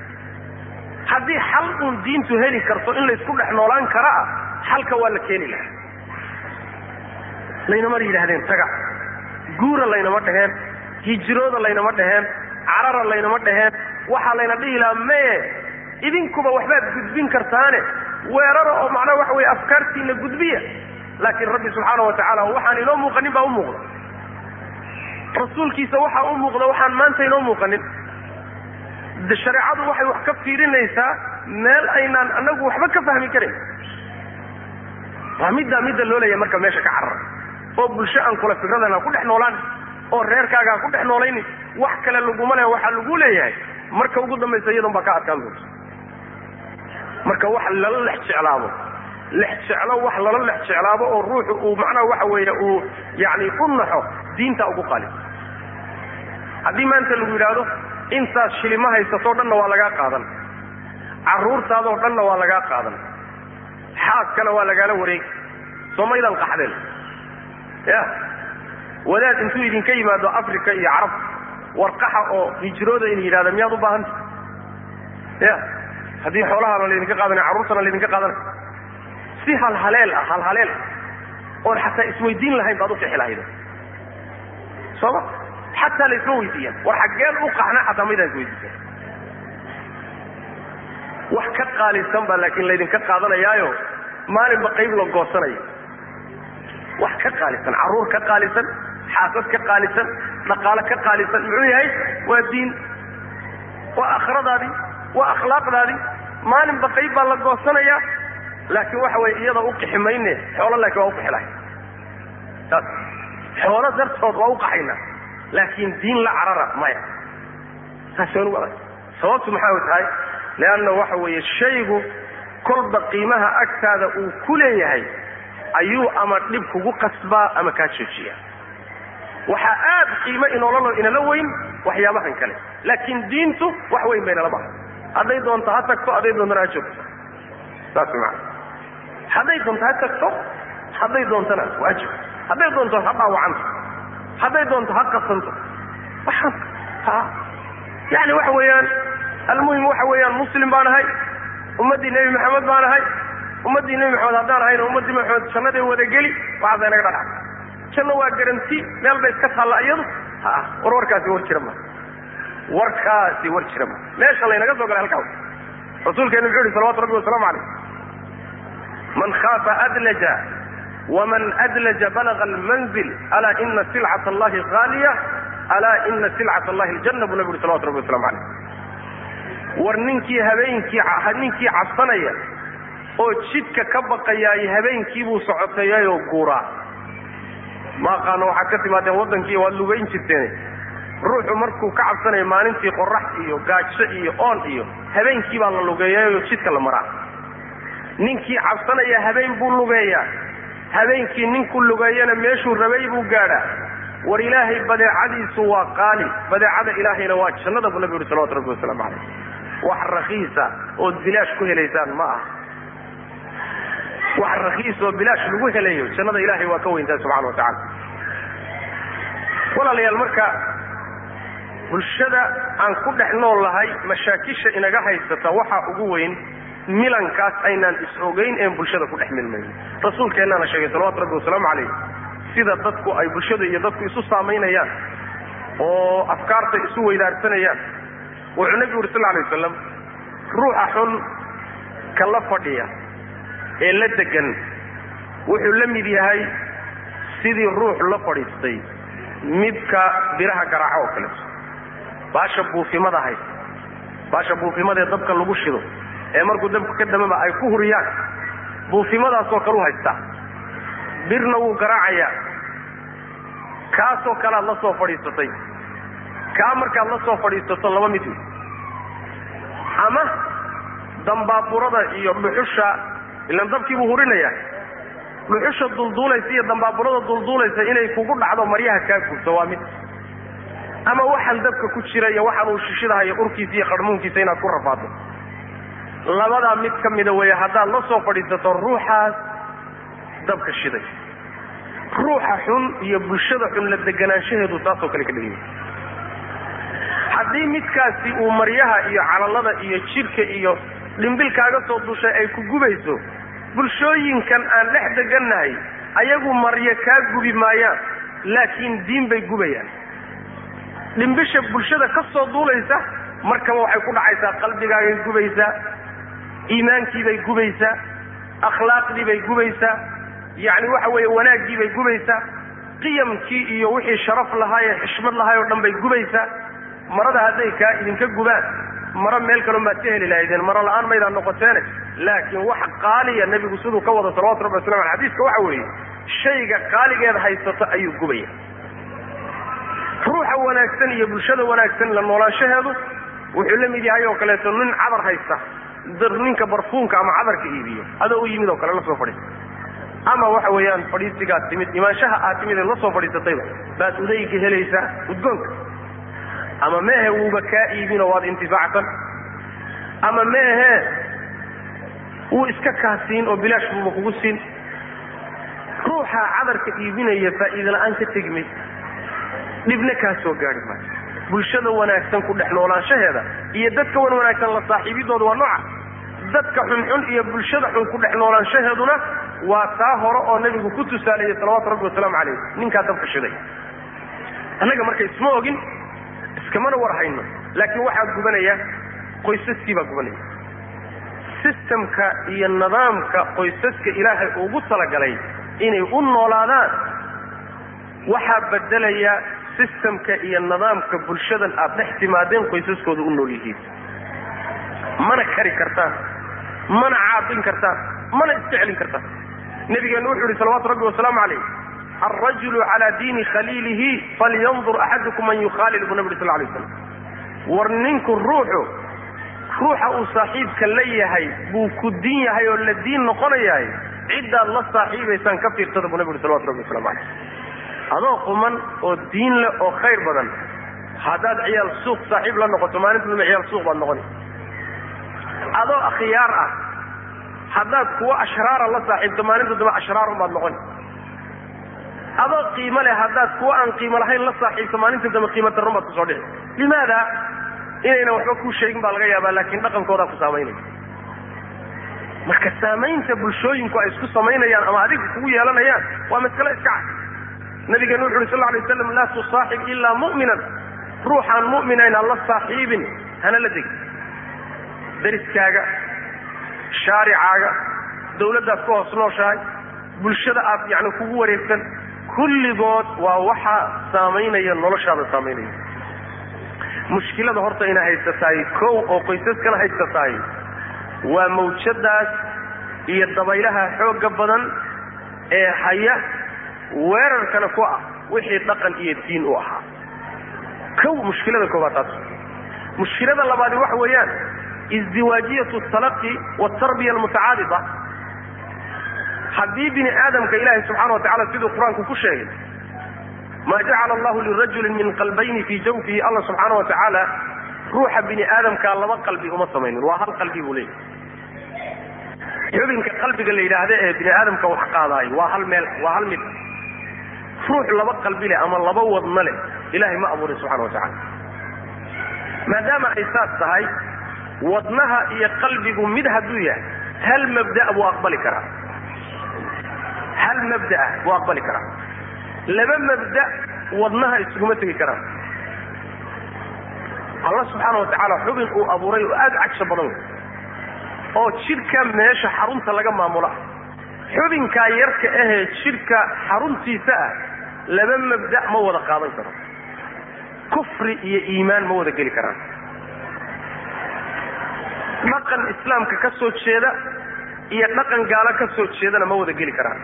haddii xal uun diintu heli karto in laysku dhex noolaan kara ah xalka waa la keeni lahaa laynama yidhaahdeen taga guura laynama dheheen hijrooda laynama dheheen carara laynama dheheen waxaa layna dhihi lahaa meye idinkuba waxbaad gudbin kartaane weerara oo macnaha waxa weye afkaartiina gudbiya laakiin rabbi subxaana wa tacaala waxaan inoo muuqanin baa u muuqda rasuulkiisa waxaa u muuqda waxaan maanta inoo muuqanin shareecadu waxay wax ka fiirinaysaa meel aynaan anagu waxba ka fahmi karin waa middaa midda loo leeyahay marka meesha ka carara oo bulsho aan kula fikradana ku dhex noolaan oo reerkaaga aan ku dhex noolaynin wax kale laguma leh waxaa lagu leeyahay marka ugu dambaysa iyadan baa ka adkaan doonta marka wax lala lex jeclaabo lex jeclo wax lala lex jeclaabo oo ruuxu uu macnaha waxa weeye uu yacni u naxo diinta ugu qali haddii maanta lagu yidhaahdo intaas shilima haysatoo dhanna waa lagaa qaadan carruurtaadoo dhanna waa lagaa qaadan xaaskana waa lagaala wareegi soomaydan qaxdeen ya wadaad intuu idinka yimaado africa iyo carab warqaxa oo hijrooda in yidhahda miyaad u baahanta ya haddii xoolahana laydinka qaadanay carruurtana laydinka qaadanay si halhaleel ah halhaleel oon xataa isweydiin lahayn baad u fixi lahayda sooma xataa laysma weydiiyaan war xaggeen u qaxna xataa maydaan isweydiisan wax ka qaalisan baa laakiin laydinka qaadanayaayo maalinba qayb la goosanayo wax ka qaalisan carruur ka qaalisan xaasad ka qaalisan dhaqaale ka qaalisan muxuu yahay waa diin waa aakhiradaadii waa akhlaaqdaadii maalinba qayb baa la goosanayaa laakiin waxa weye iyada u qixi mayne xoolo laakiin waa u qixi lahay saas xoolo dartood waa u qaxayna laakiin diin la carara maya saas waan ugu adag sababtu maxaa tahay leanna waxa weeye shaygu kolba qiimaha agtaada uu ku leeyahay ayuu ama dhib kugu qasbaa ama kaa joojiya waxaa aad qiimo inoola inala weyn waxyaabahan kale laakiin diintu wax weyn bay nala bahay hadday doonto ha tagto hadday doontona ha joogto saas way macana hadday doonto ha tagto hadday doontona waa joogto hadday doonto ha dhaawacanto hadday doonto ha qasanto waxaan ha yani waxa weeyaan almuhim waxa weeyaan muslim baan ahay ummaddii nebi maxamed baan ahay ummaddii nebi maxamed haddaan ahayna ummaddii maxamed jannaday wadageli waxaasa inaga dhadhac janno waa garanti meel bay iska taalla iyadu ha war warkaasi war jira ma warkaasi war jira ma meesha laynaga soo galay halkaa rasuulkeenu muxuu yihi salawatu rabbi wasalaamu calayh man khaafa adlaja waman adlaja balaga almanzil alaa ina silcat allahi haaliya alaa ina silcat allahi aljanna buu nabi yuhi salawatu rabbi wasalamu calayh war ninkii habeenkii ninkii cabsanaya oo jidka ka baqayaay habeenkii buu socotayay oo guura ma qaano waxa ka timaadeen wadankii waa lugayn jirteen ruuxu markuu ka cabsanayo maalintii qorax iyo gaajo iyo oon iyo habeenkii baa la lugeeyay oo jidka la maraa ninkii cabsanaya habeen buu lugeeyaa habeenkii ninku lugeeyana meeshuu rabay buu gaadhaa war ilaahay badeecadiisu waa qaali badeecada ilaahayna waa jannada buu nabiga sallallahu alayhi wasallam calayhi wax raqiisa oo bilaash ku helaysaan ma aha wax raqiis oo bilaash lagu helayo jannada ilaahay waa ka weyntaa subxaanahu wa ta'ala walaalayaal marka bulshada aan ku dhex noolahay mashaakisha inaga haysata waxa ugu weyn milankaas aynaan is-ogeyn ee bulshada ku dhex milmayno rasuulkeenana sheegay sallallahu alayhi wasallam calayhi sida dadku ay bulshada iyo dadku isu saameynayaan oo afkaarta isu weydaarsanayaan wuxuu nabigu sallallahu alayhi wasallam ruuxa xun kala fadhiya ee la degan wuxuu la mid yahay sidii ruux la fadhiistay midka biraha garaaca oo kale baasha buufimada hay baasha buufimada dabka lagu shido ee markuu dabka ka damaba ay ku huriyaan buufimadaas oo kale u haysta birna uu garaacaya kaasoo kale la soo fadhiistay ka marka la soo fadhiisto laba mid ama dambaaburada iyo dhuxusha ilaan dabkii buu hurinaya dhuxusha dulduulaysa iyo dambaaburada dulduulaysa inay kugu dhacdo maryaha ka gubto waa mid ama waxan dabka ku jira iyo waxan uu shishidahay urkiisa iyo qarmuunkiisa inaad ku rafaado labada mid kamida way hadaa la soo fadhiisto ruuxaas dabka shiday ruuxa xun iyo bulshada xun la deganaanshaheedu taasoo kale ka dhigay haddii midkaasi uu maryaha iyo calalada iyo jirka iyo dhimbilkaaga soo dushay ay ku gubayso bulshooyinkan aan dhex degannahay ayagu maryo kaa gubi maayaan laakiin diin bay gubayaan dhimbisha bulshada ka soo duulaysa markaba waxay ku dhacaysaa qalbigaagay gubaysaa iimaankii bay gubaysaa akhlaaqdii bay gubaysaa yacni waxa weeye wanaaggii bay gubaysaa qiyamkii iyo wixii sharaf lahaa ee xishmad lahaa oo dhan bay gubaysaa marada hadday kaa idinka gubaan mara meel kaloo maad ka heli lahaydeen mara la-aan maydaan noqoteene laakiin wax qaaliya nebigu siduu ka wada salawatu rabbi wasalam aley xadiiska waxa weeye shayga qaaligeed haysato ayuu gubaya ruuxa wanaagsan iyo bulshada wanaagsan la noolaanshaheedu wuxuu la mid yahay oo kaleeto nin cadar haysta ninka barfuunka ama cadarka iibiyo adoo u yimid oo kale la soo fadhiista ama waxa weeyaan fadhiisigaad timid imaanshaha aad timid ee la soo fadhiisatayba baad udayga helaysaa udgoonka ama meehe wuuba kaa iibinoo waad intifaacsan ama meehe wuu iska kaasiin oo bilaash buuba kugu siin ruuxa cadarka iibinaya faa'iida la-aan ka tegi mayd dhibna kaa soo gaari maayo bulshada wanaagsan ku dhex noolaanshaheeda iyo dadka wan wanaagsan la saaxiibidooda waa nooca dadka xunxun iyo bulshada xun ku dhex noolaanshaheeduna waa taa hore oo nabigu ku tusaaleeyey salawaatu rabbi wasalaamu calayh ninkaa dabka shiday annaga marka isma ogin iskamana war hayno laakiin waxaa gubanaya qoysaskii baa gubanaya sistamka iyo nidaamka qoysaska ilaahay ugu talagalay inay u noolaadaan waxaa bedelaya sistamka iyo nidaamka bulshadan aad dhex timaadeen qoysaskooda u nool yihiin mana kari kartaan mana caabin kartaan mana isjeclin kartaan nabigeenu wuxuu yihi salawaatu rabbi wasalaamu calayh الرجل على دين خليله فلينظر أحدكم من يخالل ابو نبي صلى الله عليه وسلم ورنينك الروح روح صاحبك ليهي بو كدين يهي ولا الدين نقريهي عدة الله صاحبه يسان كفير تدب نبي صلى الله عليه وسلم هذا قمن والدين له خير بدن هذا عيال سوق صاحب لنا قطمانة من عيال سوق بالنغني هذا أخيار هذا كوا أشرار الله صاحب تمانين تدب أشرار بالنغني هذا قيمة له هذا كوا أن قيمة لهين الله صاحب تمانين تدب قيمة الرمى تصدق لماذا؟ إننا وحكوا شيء بالغيابة لكن رقم كودا كسامين marka saamaynta bulshooyinku ay isku sameeyaan ama adigu kugu yeelanayaan waa mas'ala iska cad nabiga nuux sallallahu alayhi wasallam la tusahib illa mu'minan ruuhan mu'minan alla saaxiibin hana la dig dariskaaga shaariicaaga dawladda ku hoosnooshahay bulshada aad yaani kugu wareegsan kulligood waa waxa saameynaya noloshaada saameynaya mushkilada horta ina haysatay koow oo qoysas kala haysatay waa mawjadaas iyo dabaylaha xooga badan ee haya weerarkana ku ah wixii dhaqan iyo diin u ahaa. kow mushkilada koobaad taas. mushkilada labaad waxa weeyaan izdiwaajiyatu talaqi wa tarbiya almutacaadida. haddii bini aadamka ilaahay subxaana wa tacaala siduu qur-aanku ku sheegay ma jacala allahu lirajulin min qalbayni fii jawfihi, allah subxaana wa tacaala ruuxa bini aadamkaa laba qalbi uma samaynin, waa hal qalbi buu leeyahy. xubinka qalbiga la yidhaahda ee bini aadamka wax qaadaayo waa hal meel, waa hal mid. ruux laba qalbi leh ama laba wadna leh ilaahay ma abuurin subxana wa tacaala. maadaama ay saas tahay, wadnaha iyo qalbigu mid hadduu yahay hal mabda' buu aqbali karaa, hal mabda' buu aqbali karaa. laba mabda' wadnaha isuguma tegi karaan. allah subxaana wa tacaala xubin uu abuuray oo aada cagsha badan wey oo jidhka meesha xarunta laga maamula. xubinkaa yarka ahee jidhka xaruntiisa ah laba mabda' ma wada qaadan karo. kufri iyo iimaan ma wada geli karaan. dhaqan islaamka ka soo jeeda iyo dhaqan gaalo ka soo jeedana ma wada geli karaan.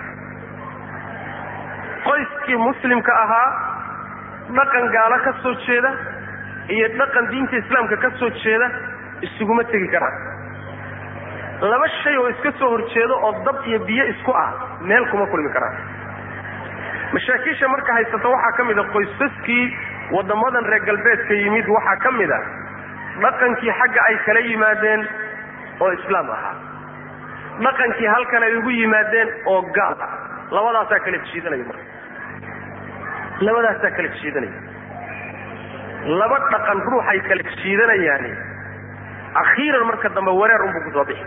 qoyskii muslimka ahaa dhaqan gaalo ka soo jeeda iyo dhaqan diinta islaamka ka soo jeeda isuguma tegi karaan. laba shay oo iska soo horjeedo oo dab iyo biyo isku ah meel kuma kulmi karaan. mashaakiisha marka haysata waxaa ka mid a qoysaskii waddamadan reer galbeedka yimid, waxaa ka mid a dhaqankii xagga ay kala yimaadeen oo islaam ahaa, dhaqankii halkan ay ugu yimaadeen oo gaal ah. labadaasaa kala jiidanaya marka labadaasaa kala jiidanaya laba dhaqan ruuxay kala jiidanayaani akhiiran marka dambe wareer unbuu kusoo bixi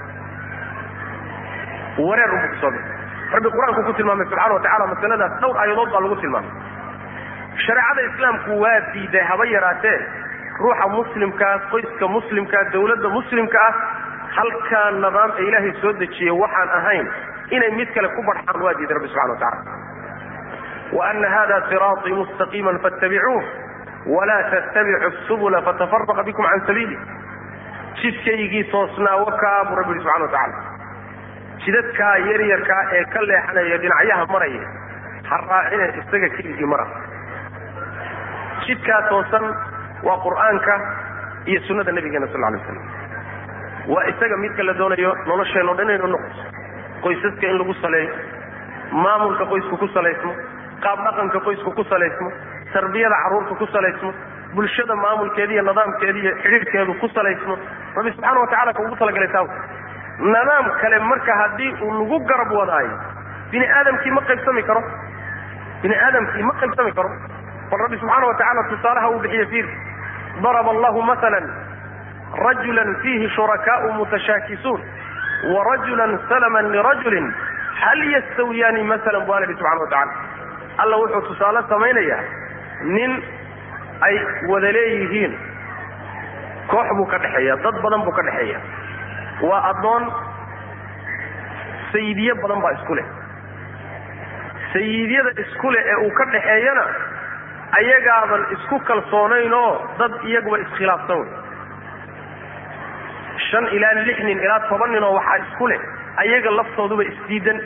wareer unbuu kusoo bixi rabbi qur-aanku ku tilmaamay subxana wa tacala masaladaas dhowr aayadood baa lagu tilmaamay. shareecada islaamku waa diiday haba yaraatee ruuxa muslimkaa, qoyska muslimkaa, dawladda muslimka ah halkaa nidaam ee ilaahay soo dejiyey waxaan ahayn inay mid kale ku badxaan waa diiday rabbi subxana wa tacala. wa ana hada siraaطii mustaqiima faاtabicuuh walaa tattabicu subula fatafaraqa bikum can sabiili. jidkaygii toosnaa wakaa buu rabbi yihi subxana wa tacala. jidadkaa yaryarkaa ee ka leexanaya dhinacyaha maraya ha raacine isaga keligii mara. jidkaa toosan waa qur'aanka iyo sunnada nabigeena sal alay waslam. waa isaga midka la doonayo nolosheenno dhan inaynu noqoto. qoysaska in lagu saleeyo, maamulka qoysku ku salaysmo, qaab dhaqanka qoysku ku salaysmo, tarbiyada carruurta ku salaysmo, bulshada maamulkeeda iyo nidaamkeeda iyo xidhiirhkeedu ku salaysmo. rabbi subxaana wa tacala ka ugu talagalay taa. nidaam kale marka haddii uu lagu garab wadaayo bini aadamkii ma qaybsami karo bini aadamkii ma qaybsami karo bal rabbi subxaana wa tacala tusaalaha uu bixiye fiir. daraba allahu masalan rajulan fiihi shurakaau mutashaakisuun warajulan salaman lirajulin hal yastawiyaani masalan bu alla yihi subxana wa tacala. alla wuxuu tusaale samaynayaa nin ay wada leeyihiin, koox buu ka dhexeeya, dad badan buu ka dhexeeya. waa addoon sayidiye badan baa isku leh. sayiidyada isku leh ee uu ka dhaxeeyana ayagaadan isku kalsoonayn oo dad iyaguba iskhilaafsan wey. shan ilaa lix nin ilaa toban nin oo waxaa isku leh ayaga laftooduba isdiidan.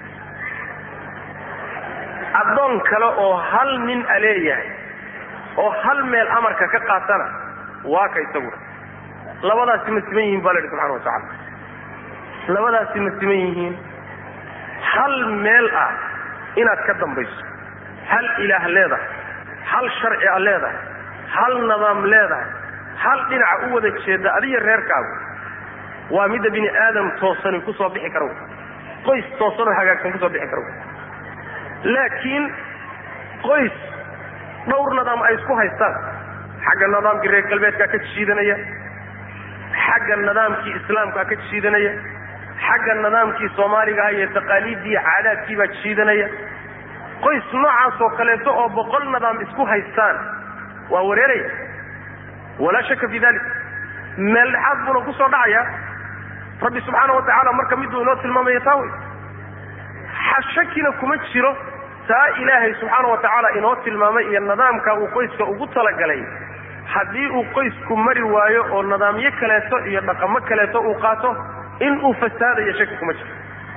addoon kale oo hal nin a leeyahay oo hal meel amarka ka qaatana waa ka isaguna. labadaasi ma siman yihiin baa la yidhi subxana wa tacala. labadaasi ma siman yihiin. hal meel ah inaad ka dambayso, hal ilaah leedahay, hal sharci a leedahay, hal nidaam leedahay, hal dhinaca u wada jeeda adiga reerkaagu waa midda bini aadam toosani kusoo bixi karo, qoys toosanoo hagaagsan kusoo bixi karo. laakiin qoys dhowr nidaam ay isku haystaan, xagga nidaamkii reer galbeedkaa ka jiidanaya, xagga nidaamkii islaamkaa ka jiidanaya, xagga nidaamkii soomaaliga iyo taqaaliiddii caadaadkii baa jiidanaya. qoys noocaas oo kaleeto oo boqol nidaam isku haystaan waa wareeraya, walaa shaka fi dalik. meel dhexaad buuna kusoo dhacaya. rabbi subxaana wa tacaala marka miduu inoo tilmaamaya taa wey. shakina kuma jiro taa ilaahay subxaana wa tacaala inoo tilmaamay iyo nidaamka uu qoyska ugu talagalay. haddii uu qoysku mari waayo oo nidaamyo kaleeto iyo dhaqamo kaleeto uu qaato in uu fasaadayo shaki kuma jiro.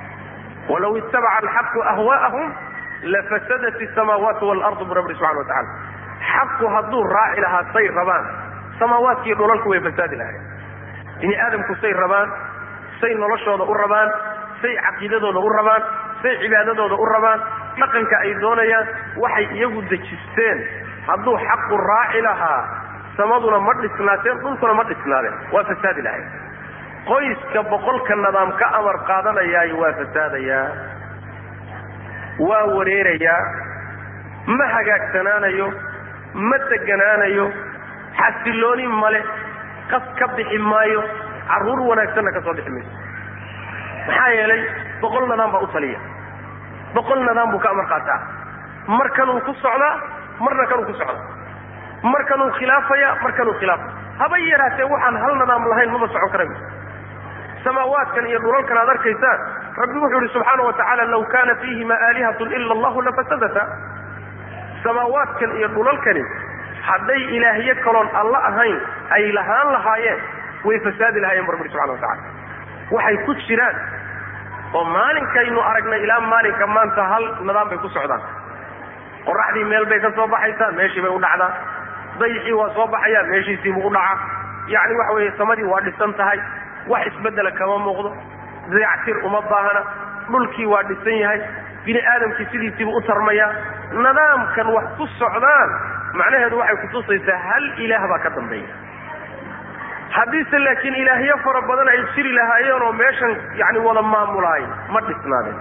walaw ittabaca alxaqu ahwaa'ahum lafasadat الsamaawaatu waalardu bu rabbi subxana watacala xaqu hadduu raaci lahaa say rabaan samaawaadkiiyo dhulalku way fasaadi lahayn. bini aadamku say rabaan, say noloshooda u rabaan, say caqiidadooda u rabaan, say cibaadadooda u rabaan, dhaqanka ay doonayaan waxay iyagu dejisteen hadduu xaqu raaci lahaa samaduna ma dhisnaateen dhulkuna ma dhisnaadeen, waa fasaadi lahayn. qoyska boqolka nidaam ka amar qaadanayaay waa fasaadayaa, waa wareerayaa, ma hagaagsanaanayo, ma deganaanayo, xasilooni male, qas ka bixi maayo, carruur wanaagsanna ka soo bixi mayso. maxaa yeelay boqol nidaam baa u taliya, boqol nidaam buu ka amar qaataa. markanuu ku socdaa, marna kanuu ku socda, markanuu khilaafaya, markanuu khilaafaya. haba yaraatee waxaan hal nidaam lahayn maba socon karayo. samaawaadkan iyo dhulalkan aad arkaysaan rabbi wuxuu ihi subxaana watacaala law kaana fiihima aalihatun ila allahu lafasadata. samaawaadkan iyo dhulalkani hadday ilaahye kaloon alla ahayn ay lahaan lahaayeen way fasaadi lahaayeen bu rabbi subxana watacala. waxay ku jiraan oo maalinkaynu aragnay ilaa maalinka maanta hal nidaam bay ku socdaan. qoraxdii meel bay ka soo baxaysaa, meeshii bay u dhacdaa. dayixii waa soo baxayaa, meeshiisiibuu u dhacaa. yacni waxa weeye samadii waa dhisan tahay, wax isbedela kama muuqdo, dayactir uma baahana, dhulkii waa dhisan yahay, bini aadamkii sidiisiibuu u tarmayaa. nidaamkan wax ku socdaan macnaheedu waxay kutusaysaa hal ilaah baa ka dambeeya. haddiise laakiin ilaahyo fara badan ay jiri lahaayeen oo meeshan yani wada maamulaay ma dhisnaadeen.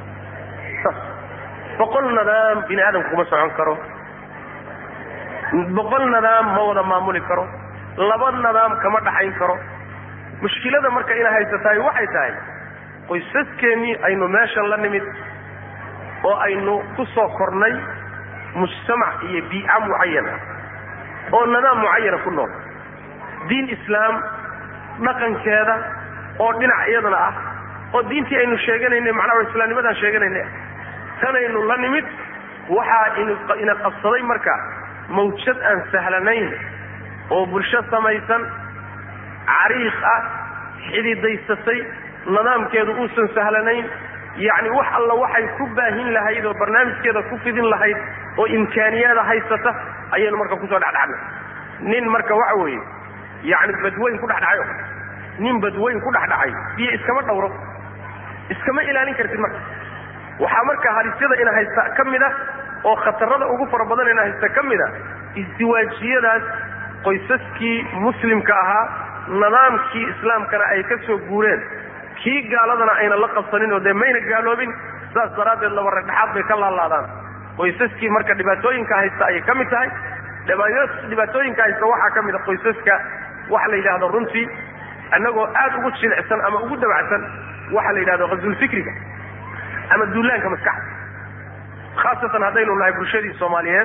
boqol nidaam bini aadamku kuma socon karo, boqol nidaam ma wada maamuli karo, laba nidaam kama dhaxayn karo. mushkilada marka ina haysatahay waxay tahay qoysaskeenii aynu meeshan la nimid oo aynu ku soo kornay mujtamac iyo biica mucayana oo nidaam mucayana ku nool, diin islaam dhaqankeeda oo dhinac iyadana ah, oo diintii aynu sheeganaynay macnaha islaamnimadaan sheeganaynay tanaynu la nimid. waxaa ina qabsaday marka mawjad aan sahlanayn oo bulsho samaysan, cariiq ah, xididaysatay, nidaamkeedu uusan sahlanayn. yacni wax alla waxay ku baahin lahayd oo barnaamijkeeda ku fidin lahayd oo imkaaniyaada haysata ayaynu marka kusoo dhexdhacnay. nin marka waxa weeye yacni badweyn ku dhexdhacayo nin badweyn ku dhexdhacay biyo iskama dhawro, iskama ilaalin kartid. marka waxaa marka halisyada ina haysta ka mid ah oo khatarada ugu fara badan ina haysta ka mid a isdiwaajiyadaas qoysaskii muslimka ahaa nidaamkii islaamkana ay ka soo guureen, kii gaaladana ayna la qabsanin oo dee mayna gaaloobin. saas daraaddeed laba ragdhexaad bay ka laalaadaan. qoysaskii marka dhibaatooyinka haysta ayay ka mid tahay. dhibaatooyinka haysta waxaa ka mid a qoysaska waxa la yidhahdo runtii annagoo aad ugu jilicsan ama ugu dabacsan waxa la yidhahdo qasdulfikriga ama duulaanka maskaxda, khaasatan haddaynu nahay bulshadii soomaaliyeed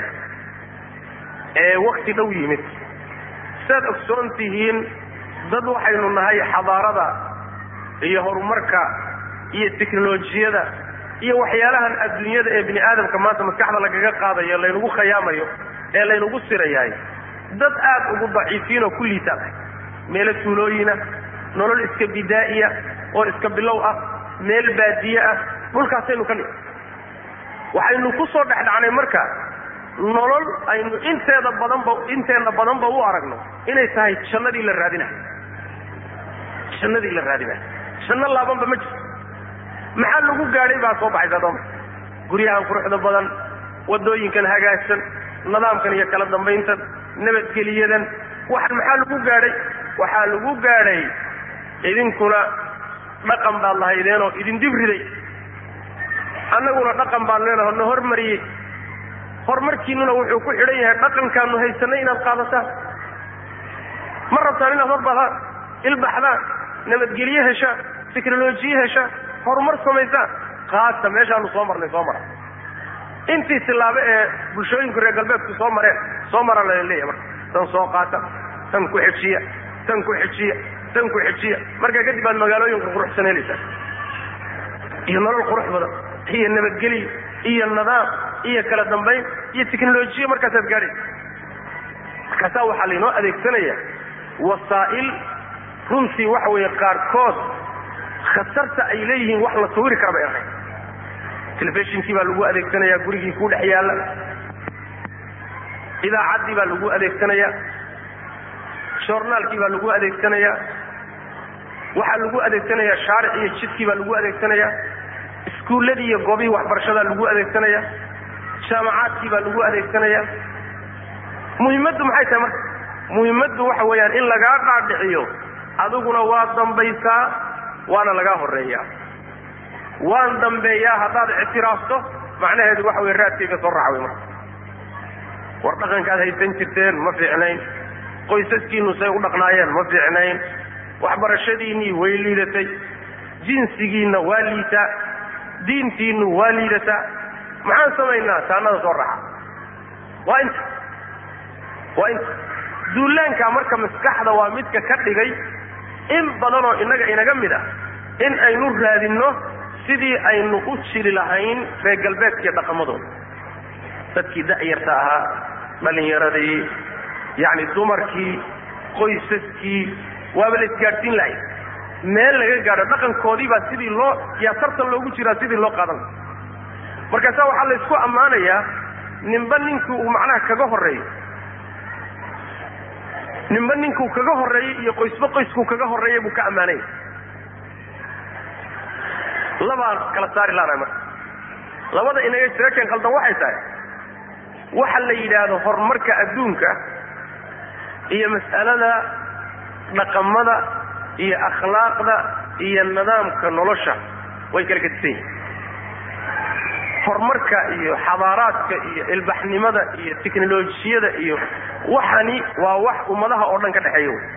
ee wakti dhow yimid. saad ogsoon tihiin dad waxaynu nahay xadaarada iyo horumarka iyo teknolojiyada iyo waxyaalahan adduunyada ee bini aadamka maanta maskaxda lagaga qaadayo, laynagu khayaamayo ee laynagu sirayahay, dad aad ugu daciifiin oo ku liitaan meelo tuulooyina, nolol iska bidaa'iya oo iska bilow ah, meel baadiye ah, dhulkaasaynu ka nid. waxaynu ku soo dhexdhacnay marka nolol aynu inteeda badanba inteena badanba u aragno inay tahay jannadii la raadinayo. jannadii la raadinayo janno laabanba ma jirto. maxaa lagu gaadhay baa soo baxaysa dooma, guryahan quruxda badan, wadooyinkan hagaagsan, nidaamkan iyo kala dambayntan, nabadgeliyadan, waxan maxaa lagu gaadhay? waxaa lagu gaadhay idinkuna dhaqan baad lahaydeen oo idin dib riday, annaguna dhaqan baan leenaho na hormariyey. horumarkiinuna wuxuu ku xidhan yahay dhaqankaanu haysanay inaad qaadataan. ma rabtaan inaad horbaadaan, ilbaxdaan, nabadgelye heshaan, teknolojiye heshaan, horumar samaysaan, qaata meeshaanu soo marnay soo mara. intii tilaabo ee bulshooyinku reer galbeedku soo mareen soo maraan la leeyahay. marka tan soo qaata, tan ku xejiya, tan ku xejiya, tan ku xejiya. markaa kadib baad magaalooyinku quruxsan helaysaa iyo nolol qurux badan iyo nabadgelyo iyo nidaam iyo kala dambayn iyo teknolojiya. markaasaad gaadhaysa. markaasaa waxaa laynoo adeegsanaya wasaa'il runtii waxa weeye qaarkood khatarta ay leeyihiin wax la sawiri kara bay ahayd. telefishinkii baa lagu adeegsanayaa gurigii ku dhex yaalla, idaacaddii baa lagu adeegsanayaa, joornaalkii baa lagu adeegsanayaa, waxaa lagu adeegsanayaa shaaric iyo jidkii baa lagu adeegsanayaa, iskuulladii iyo goobihii waxbarashadaa lagu adeegsanayaa, jaamacaadkii baa lagu adeegsanayaa. muhimmaddu maxay tahay marka? muhimmaddu waxa weeyaan in lagaa dhaadhiciyo adiguna waa dambaysaa waana lagaa horreeyaa. waan dambeeyaa haddaad ictiraafto macnaheedu waxa weeye raadkayga soo raaca wey marka. war dhaqankaad haysan jirteen ma fiicnayn, qoysaskiinnu say u dhaqnaayeen ma fiicnayn, waxbarashadiinnii way liidatay, jinsigiinna waa liitaa, diintiinnu waa liidataa. maxaan samaynaa? taanada soo raaca. waa inta waa inta duulaanka marka maskaxda waa midka ka dhigay in badanoo innaga inaga mid ah in aynu raadinno sidii aynu u jiri lahayn reer galbeedkiiyo dhaqamadooda. dadkii da'yarta ahaa, dhallinyaradii, yacni dumarkii, qoysaskii, waaba la isgaadhsiin lahay. meel laga gaadho dhaqankoodii baa sidii loo yaa tartan loogu jiraa sidii loo qaadan laha. markaasaa waxaa la isku ammaanayaa ninba ninkii uu macnaha kaga horreeyo, ninba ninkuu kaga horreeyey iyo qoysba qoyskuu kaga horreeyay buu ka ammaanaya. labaan kala saari laanahay marka. labada inaga jira keen khaldan waxay tahay waxa la yidhaahdo horumarka adduunka iyo mas'alada dhaqamada iyo akhlaaqda iyo nidaamka nolosha way kala gedisan yihiin. horumarka iyo xadaaraadka iyo ilbaxnimada iyo teknolojiyada iyo waxani waa wax ummadaha oo dhan ka dhexeeya wey.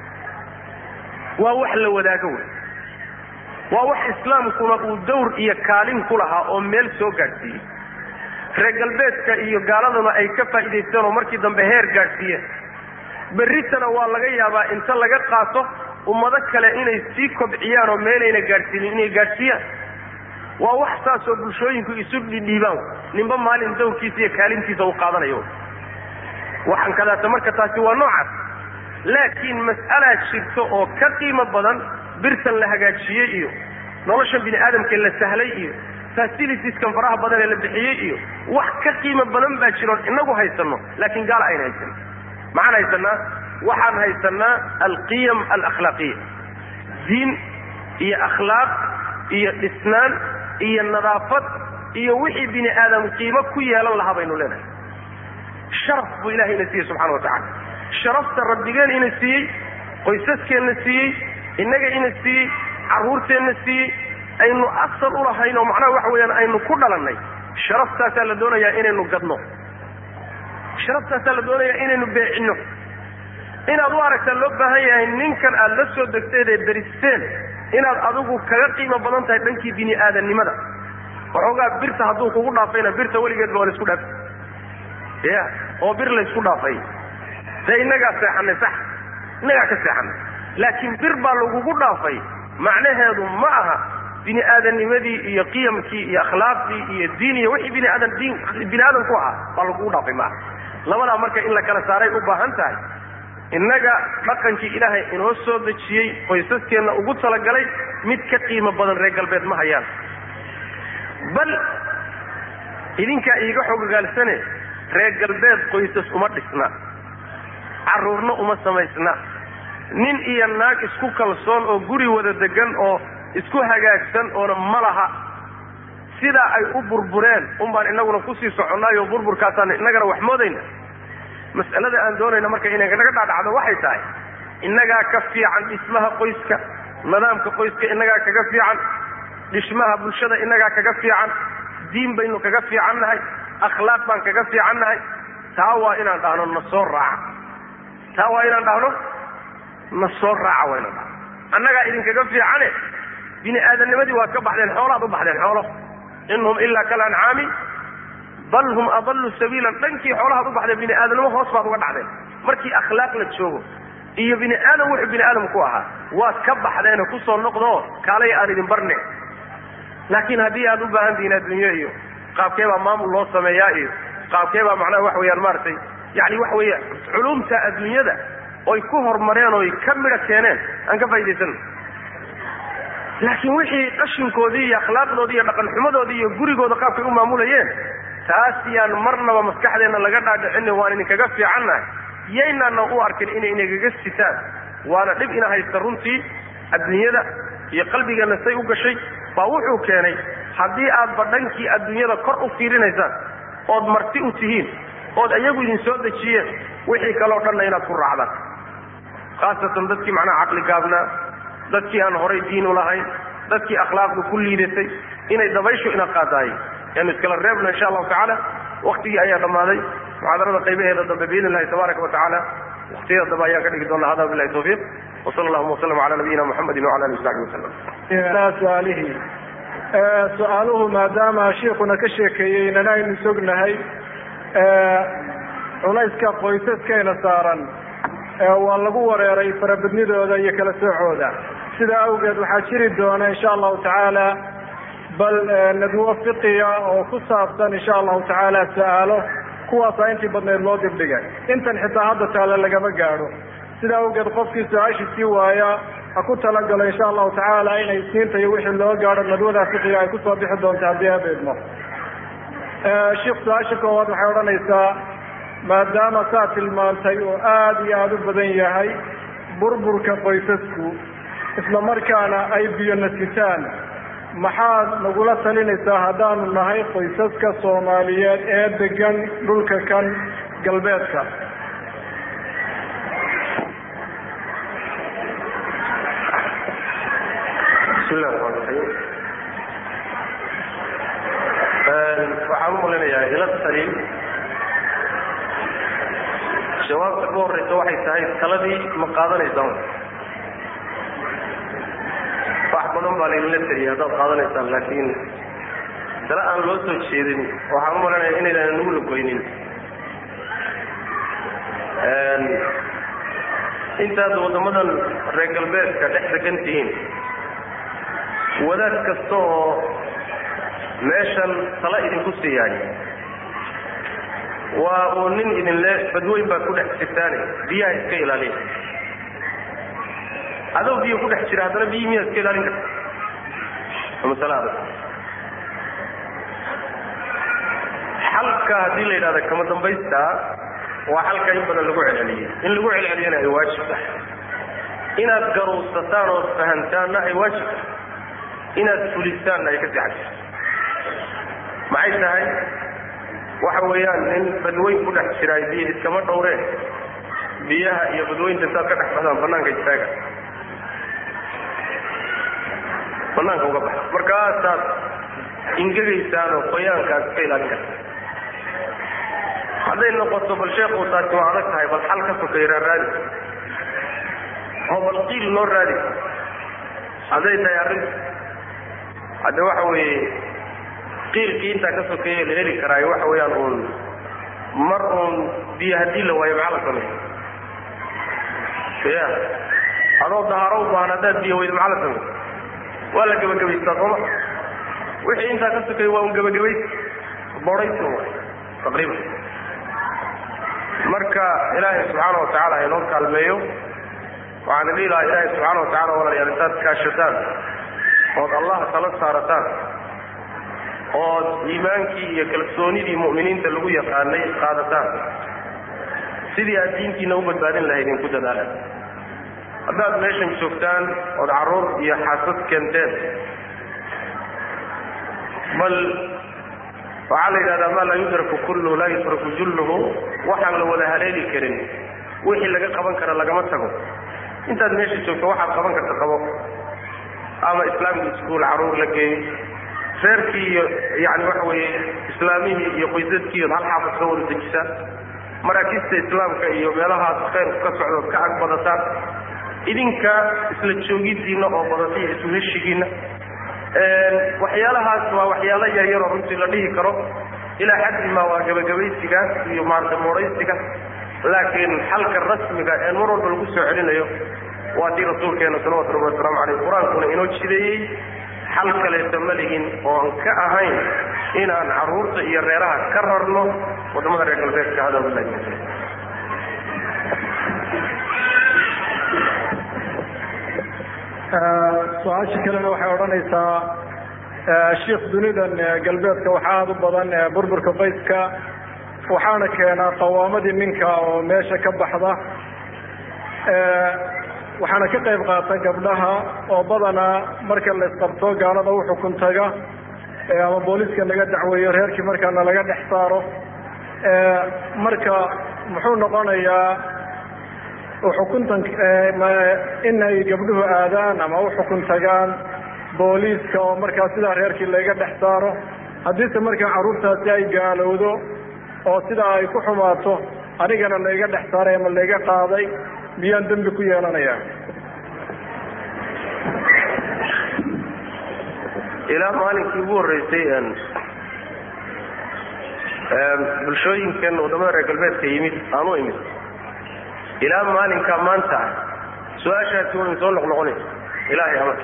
waa wax la wadaago wey. waa wax islaamkuna uu dawr iyo kaalin ku lahaa oo meel soo gaadhsiiyey. reer galbeedka iyo gaaladuna ay ka faa'iidaysteen oo markii dambe heer gaadhsiiyeen. berritana waa laga yaabaa inta laga qaato ummado kale inay sii kobciyaan oo meelayna gaadhsiinin inay gaadhsiiyaan. waa wax saasoo bulshooyinku isu dhidhiibaan, ninba maalin dawrkiisa iyo kaalintiisa uu qaadanayo. waxaan kadaata marka taasi waa noocaas. laakiin mas'alaa jirto oo ka qiimo badan birtan la hagaajiyey iyo nolosha bini aadamka la sahlay iyo facilitieskan faraha badan ee la bixiyey iyo wax ka qiimo badan baa jiroon inagu haysanno laakiin gaal ayna haysan. maxaan haysanaa? waxaan haysanaa alqiyam alakhlaaqiya, diin iyo akhlaaq iyo dhisnaan iyo nadaafad iyo wixii bini aadam qiimo ku yeelan lahaa baynu leenahay. sharaf buu ilahay ina siiyey subxana wa tacala. sharafta rabbigeen ina siiyey, qoysaskeenna siiyey, innaga ina siiyey, carruurteenna siiyey, aynu asal u lahayn oo macnaha waxa weeyaan aynu ku dhalannay. sharaftaasaa la doonayaa inaynu gadno, sharaftaasaa la doonayaa inaynu beecinno. inaad u aragtaa loo baahan yahay ninkan aad la soo degteed ee daristeen inaad adigu kaga qiimo badan tahay dhankii bini aadamnimada. waxoogaa birta hadduu kugu dhaafayna birta weligeedba waa la isku dhaaf ya oo bir la isku dhaafay dee innagaa seexanay sax, innagaa ka seexanay. laakiin bir baa lagugu dhaafay macnaheedu ma aha bini aadamnimadii iyo qiyamkii iyo akhlaaqdii iyo diin iyo wixii bini aadam diin bini aadam ku ahaa baa lagugu dhaafay maaha. labadaa marka in la kala saaray u baahan tahay. innaga dhaqankii ilaahay inoo soo dejiyey qoysaskeenna ugu talagalay mid ka qiimo badan reer galbeed ma hayaan. bal idinkaa iiga xogogaalsane reer galbeed qoysas uma dhisna, carruurna uma samaysna. nin iyo naag isku kalsoon oo guri wada degan oo isku hagaagsan oona ma laha. sidaa ay u burbureen un baan innaguna kusii soconnaayoo burburkaasaan innagana wax moodayna. mas'alada aan doonayna marka inay naga dhaadhacdo waxay tahay innagaa ka fiican dhismaha qoyska, nidaamka qoyska innagaa kaga fiican, dhismaha bulshada innagaa kaga fiican, diin baynu kaga fiican nahay, akhlaaq baan kaga fiican nahay. taa waa inaan dhahno na soo raaca. taa waa inaan dhahno na soo raaca waa inaan dhahno. annagaa idinkaga fiicane bini aadamnimadii waa ka baxdeen, xoolaad u baxdeen xoolo. inhum ilaa kal ancaami bal hum adallu sabiilan. dhankii xoolahaad u baxdeen bini aadamnimo hoos baad uga dhacdeen. markii akhlaaq la joogo iyo bini aadam wuxuu bini aadam ku ahaa waad ka baxdeenoo kusoo noqdoo kaalay aan idin barne. laakiin haddii aad u baahan tihiin adduunyo iyo qaabkee baa maamul loo sameeyaa iyo qaabkee baa macnaha wax weeyaan maaragtay yani waxa weeye culumta adduunyada oy ku horumareen oy ka midho keeneen aan ka faa'idaysano. laakiin wixii qashinkoodii iyo akhlaaqdoodii iyo dhaqan xumadoodii iyo gurigooda qaabkay u maamulayeen taas yaan marnaba maskaxdeenna laga dhaadhicinin waan idinkaga fiicannahay yaynaana u arkin inay inagaga sitaan waana dhib ina haysta runtii adduunyada iyo qalbigeenna say u gashay baa wuxuu keenay haddii aadba dhankii adduunyada kor u fiirinaysaan ood marti u tihiin ood iyagu idin soo dejiyeen wixii kaleo dhanna inaad ku raacdaan khaasatan dadkii macnaha caqli gaabnaa dadkii aan horay diin u lahayn dadkii akhlaaqdu ku liidatay inay dabayshu ina qaadaayeen yaanu iskala reebna insha allahu tacaala waktigii ayaa dhammaaday muxaadarada qaybaheeda dambe biidn illahi tabaaraka wa tacaala waktiyada dambe ayaan ka dhigi doonaa hada billahi tawfiiq wasala allahuma wasalam cala nabiyina muxamedin wacala alihi wasaxbi wasalam su-aalihii su-aaluhu maadaama shiikuna ka sheekeeyeynana aynu sognahay culayska qoysaskeena saaran waa lagu wareeray farabadnidooda iyo kala soocooda sidaa awgeed waxaa jiri doona insha allahu tacaala bal nadwo fiqiya oo ku saabsan insha allahu tacaala su-aalo kuwaasaa intii badnayd loo dibdhigay intan xitaa hadda taale lagama gaadho sidaa awgeed qofkii su-aashii sii waaya ha ku talagalo insha allahu tacaala inay siinta iyo wixii loo gaadho nadwada fiqiga ay kusoo bixi doonto haddii abeedmo sheikh su-aasha koowaad waxay odhanaysaa maadaama saa tilmaantay oo aada iyo aada u badan yahay burburka qoysasku isla markaana ay biyo nasitaan maxaad nagula talinaysaa haddaanu nahay qoysaska soomaaliyeed ee degan dhulka kan galbeedka bismillahi raxmaan raxiim waxaan u malinayaa ila tali jawaabta ka horreysa waxay tahay taladii ma qaadanaysaan wax badan baa laydinla taliyay haddaad qaadanaysaan laakiin tala aan loo soo jeedin waxaan u malinayaa inaydaan nagu lagoynin intaad waddamadan reer galbeedka dhex degan tihiin wadaad kasta oo meeshan tala idinku siiyaay waa uu nin idinle badweyn baa ku dhex jirtaane biyaha iska ilaaliya adoo biyo ku dhex jira haddana biyihi miyaa iska ilaalin karta waa masale adag xalka haddii la yidhahda kama dambaysta waa xalka in badan lagu celceliyey in lagu celceliyana ay waajib tahay inaad garuusataan ood fahantaanna ay waajib tahay inaad fulisaanna ay ka sixayso maxay tahay waxa weeyaan in badweyn ku dhex jiraay biyo iskama dhowreen biyaha iyo badweynta intaad ka dhex baxdaan banaanka istaaga banaanka uga baxa markaasaad ingegaysaan oo qoyaanka aad iska ilaalin karta hadday noqoto bal sheekhu taasi waa adag tahay bal xal ka sokeeraa raadi oo bal qiil noo raadi hadday tahay arrinta hadde waxa weeye qiilkii intaa ka sokeeye la heli karaayo waxa weeyaan uun mar uun biyo haddii la waayo maxaa la sameeya ya adoo dahaaro u baahan haddaad biyo weydo maxaa la sameeya waa la gebagabaystaa sooma wixii intaa ka sokeeye waa un gebagabaysi bodhaysi waay taqriiban marka ilaahay subxaana watacaala inoo kaalmeeyo waxaan dhihi lahaa ilaahay subxaana watacala walaalayaal intaad kaashataan ood allah tala saarataan ood iimaankii iyo kalsoonidii mu'miniinta lagu yaqaanay qaadataan sidii aad diintiina u badbaadin lahayd in ku dadaala haddaad meeshan joogtaan ood carruur iyo xaasad keenteen bal waxaa la yidhahdaa maa laa yudraku kulluhu laa yutraku julluhu waxaan la wada haleeli karin wixii laga qaban kara lagama tago intaad meesha joogto waxaad qaban karta qabo ama islaamic iskuol carruur la geeyo reerkii iyo yani waxa weeye islaamihii iyo qoysaskii hal xaafad soo wada dejisaan maraakiista islaamka iyo meelahaas khayrku ka socdood ka ag badataan idinka isla joogidiina oo badatay iyo isu heshigiina waxyaalahaas waa waxyaalo yaryaroo runtii la dhihi karo ilaa xaddi ma waa gebagabaysigaas iyo maarata moodhaysiga laakiin xalka rasmiga ee mar walba lagu soo celinayo waa tii rasuulkeena salawatu rabbi wasalaamu caleyh qur-aankuna inoo jideeyey xal kaleeta ma lihin ooan ka ahayn inaan carruurta iyo reeraha ka rarno waddamada reer galbeedka hada bilahi su-aasha kalena waxay odhanaysaa sheikh dunidan galbeedka waxaa aada u badan burburka qoyska waxaana keenaa qawaamadii ninka oo meesha ka baxda waxaana ka qayb qaata gabdhaha oo badanaa marka la isqabto gaalada u xukun taga ama booliska laga dacweeyo reerkii markaana laga dhex saaro marka muxuu noqonayaa uxukuntan inay gabdhuhu aadaan ama u xukun tagaan booliiska oo markaa sidaa reerkii laga dhex saaro haddiise markaa carruurtaasi ay gaalowdo oo sidaa ay ku xumaato anigana layga dhex saaray ama layga qaaday miyaan dembi ku yeelanaya ilaa maalinkii ugu horreysay bulshooyinkan wadamada reer galbeedka yimid aan u imid ilaa maalinkaa maanta su-aashaasi way soo noqnoqonaysa ilaahay amarka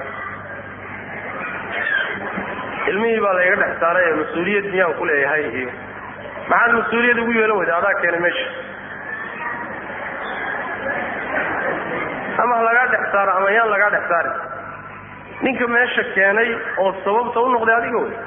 ilmihii baa layga dhex saaray ee mas-uuliyad miyaan ku leeyahay iyo maxaad mas-uuliyad ugu yeelan weyda adaa keenay meesha ama lagaa dhex saaro ama yaan lagaa dhex saari ninka meesha keenay oo sababta u noqday adiga wey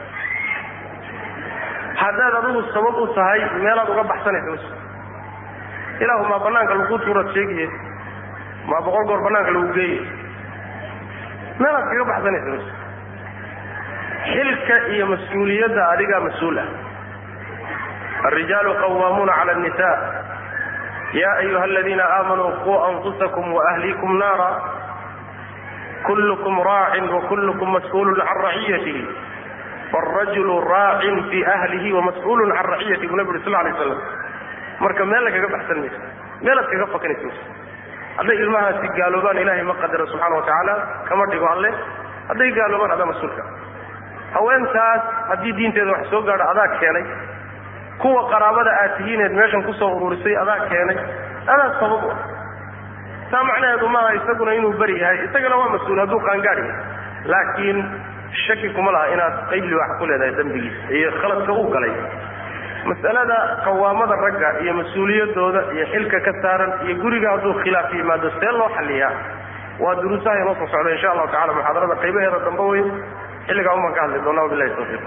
haddaad adigu sabab u tahay meelaad uga baxsanaysa ilaahu maa banaanka lagu tuurad sheegiye maa boqol goor banaanka lagu geeye meelaad kaga baxsanaysa xilka iyo mas-uuliyadda adigaa mas-uul ah الرجال قوامون على النساء يا أيها الذين آمنوا قوا أنفسكم وأهليكم نارا كلكم راع وكلكم مسؤول عن رعيته والرجل راع في أهله ومسؤول عن رعيته النبي صلى الله عليه وسلم marka meel laga baxsan mayso meel aad kaga fakanayso haday ilmaha si gaalooban ilaahay ma qadaro subhanahu wa ta'ala kama dhigo alle haday gaalooban ada mas'uulka haweentaas hadii diinteeda wax soo gaadho adaa keenay kuwa qaraabada aad tihiineed meeshan ku soo ururisay adaa keenay adaa sabab taa macnaheedu ma aha isaguna inuu bari yahay isagana waa mas-uul hadduu qaangaadhi laakiin shaki kuma laha inaad qayli wax ku leedahay dambigiisa iyo khaladka uu galay mas'alada qawaamada ragga iyo mas-uuliyadooda iyo xilka ka saaran iyo guriga hadduu khilaaf yimaado see loo xalliyaa waa duruusaha inoo soo socda insha allahu tacala muxaadarada qaybaheeda dambe wey xilligaa umaan ka hadli doonaa wabilahi tawfiiq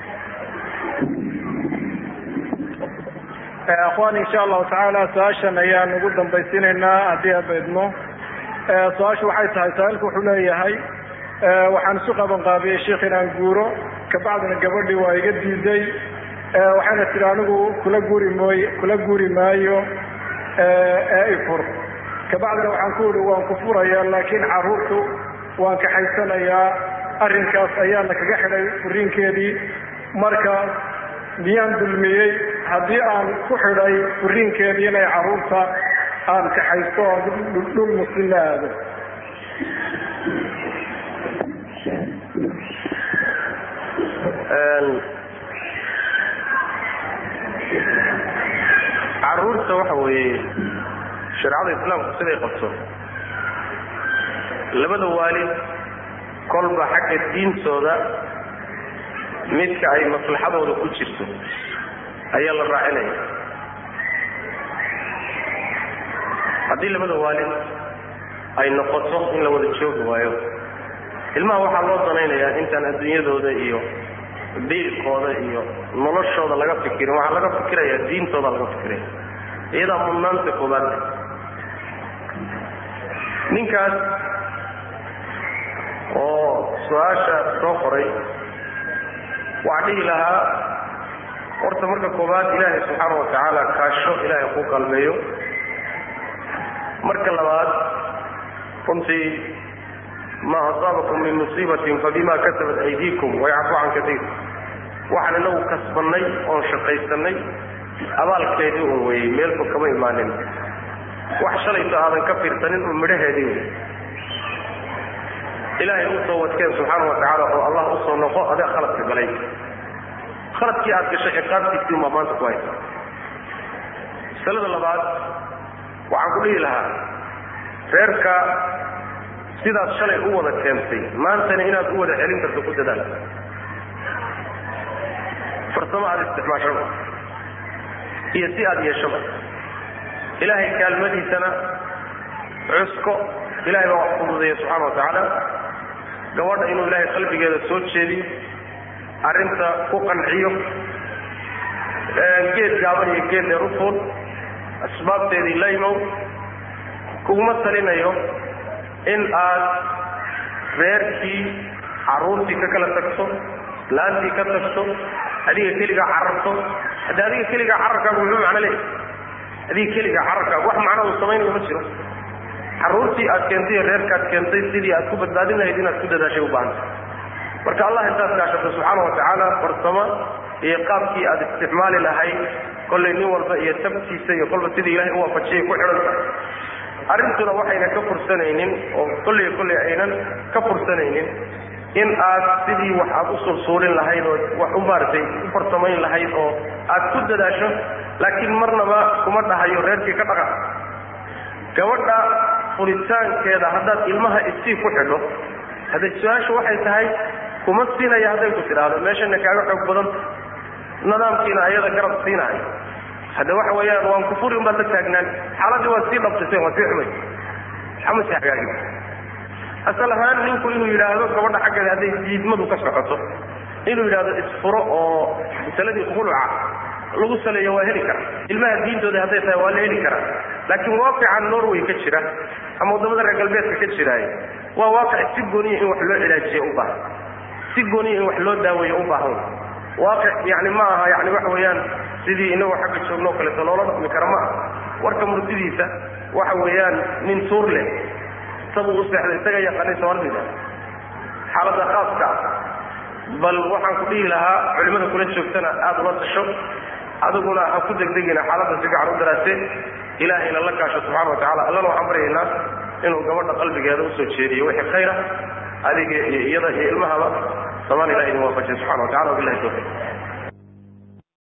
akhwaan insha allahu tacaala su-aashan ayaan ugu dambaysiinaynaa haddii aad baydmo su-aashu waxay tahay saa-ilku wuxuu leeyahay waxaan isu qaban qaabiyey sheikh inaan guuro kabacdina gabadhii waa iga diiday waxayna tiri anigu kula guuri mooy kula guuri maayo ee ifur kabacdina waxaan ku ihi waan ku furayaa laakiin carruurtu waan kaxaysanayaa arrinkaas ayaana kaga xidhay furiinkeedii marka miyaan dulmiyey haddii aan ku xidhay furiinkeedii inay carruurta aan kaxaysto oo dhul muslim la aado carruurta waxa weeye shareecada islaamku siday qabto labada waalid kolba xagga diintooda midka ay maslaxadooda ku jirto ayaa la raacinaya haddii labada waalid ay noqoto in la wada joogi waayo ilmaha waxaa loo danaynayaa intaan adduunyadooda iyo biilkooda iyo noloshooda laga fikirin waxaa laga fikirayaa diintooda laga fikiraya iyadaa mudnaanta koobaad ninkaas oo su-aasha soo qoray waxaa dhihi lahaa horta marka koobaad ilaahay subxaana wa tacaala kaasho ilaahay ku qalmeeyo marka labaad runtii ma asaabakum min musiibatin fabima kasabat aydiikum wayacfu can katiir waxaan inagu kasbanay oon shaqaysanay abaalkeedii un weyey meelba kama imaanin wax shalayto aadan ka fiirsanin un midhaheedii wey ilaahay u soo wadkeen subxaana wa tacaala oo allah usoo noqo adee khaladka galay khaladkii aad gashay ciqaabtiisii umaa maanta ku haysa masalada labaad waxaan ku dhihi lahaa reerka sidaad shalay u wada keentay maantana inaad u wada celin karto ku dadaal farsamo aad isticmaashaba iyo si aad yeeshaba ilaahay kaalmadiisana cusko ilahay baa wax fududeeya subxaana wa tacaala gabadha inuu ilaahay qalbigeeda soo jeediyo arrinta ku qanciyo geed gaaban iyo geed dheer u fuul asbaabteedii la imow kuguma talinayo in aad reerkii carruurtii ka kala tagto laantii ka tagto adiga keligaa cararto hadda adiga keligaa cararkaagu muxuu macno leeyahy adiga keligaa cararkaagu wax macno uu samaynayo ma jiro carruurtii aad keentay iyo reerkaad keentay sidii aad ku badbaadin lahayd inaad ku dadaashay u baahanta marka allah intaad kaashato subxaana wa tacaala farsamo iyo qaabkii aad isticmaali lahayd kollay nin walba iyo tabtiisa iyo kolba sidii ilahay u waafajiyay ku xidhan tahay arrintuna waxayna ka fursanaynin oo kollay kollay aynan ka fursanaynin in aad sidii wax aad u sulsuulin lahayd oo wax u maaragtay u farsamayn lahayd oo aad ku dadaasho laakiin marnaba kuma dhahayo reerkii ka dhaqan gabadha furitaankeeda haddaad ilmaha isii ku xidho hadda su-aashu waxay tahay kuma siinaya hadday ku tidhaahdo meeshana kaaga xoog badanta nidaamkiina ayada garab siinayo hadda waxa weeyaan waan kufuri un baad la taagnaan xaaladii waad sii dhabtiseen waad sii xumay xama sii hagaagin asal ahaan ninku inuu yidhaahdo gabadha xaggeeda hadday diidmadu ka socoto inuu yidhaahdo isfuro oo masaladii khuluca lagu saleeyo waa heli kara ilmaha diintooda hadday tahay waa la heli karaa laakiin waaqican norway ka jira ama waddamada reer galbeedka ka jiraaye waa waaqic si gooniya in wax loo cilaajiyo u baahan si gooniya in wax loo daaweeyo u baahan waaqic yani ma aha yani waxa weeyaan sidii inagoo xagga joogno o kaleeto loola dhaqmi kara ma aha warka murtidiisa waxa weeyaan nin tuur leh sabuu u seexday isaga yaqaanay soomaalida xaaladda khaaska bal waxaan ku dhihi lahaa culimada kula joogtana aada ula tasho adiguna ha ku degdegina xaaladda si fiican u daraasee ilaahayna la kaasho subxana wa tacala allana waxaan baryaynaa inuu gabadha qalbigeeda usoo jeediyo wixii khayra adiga iyo iyada iyo ilmahaba samaan ilahi idin waafajiyo subxana wa tacala wabilahi tawfiiq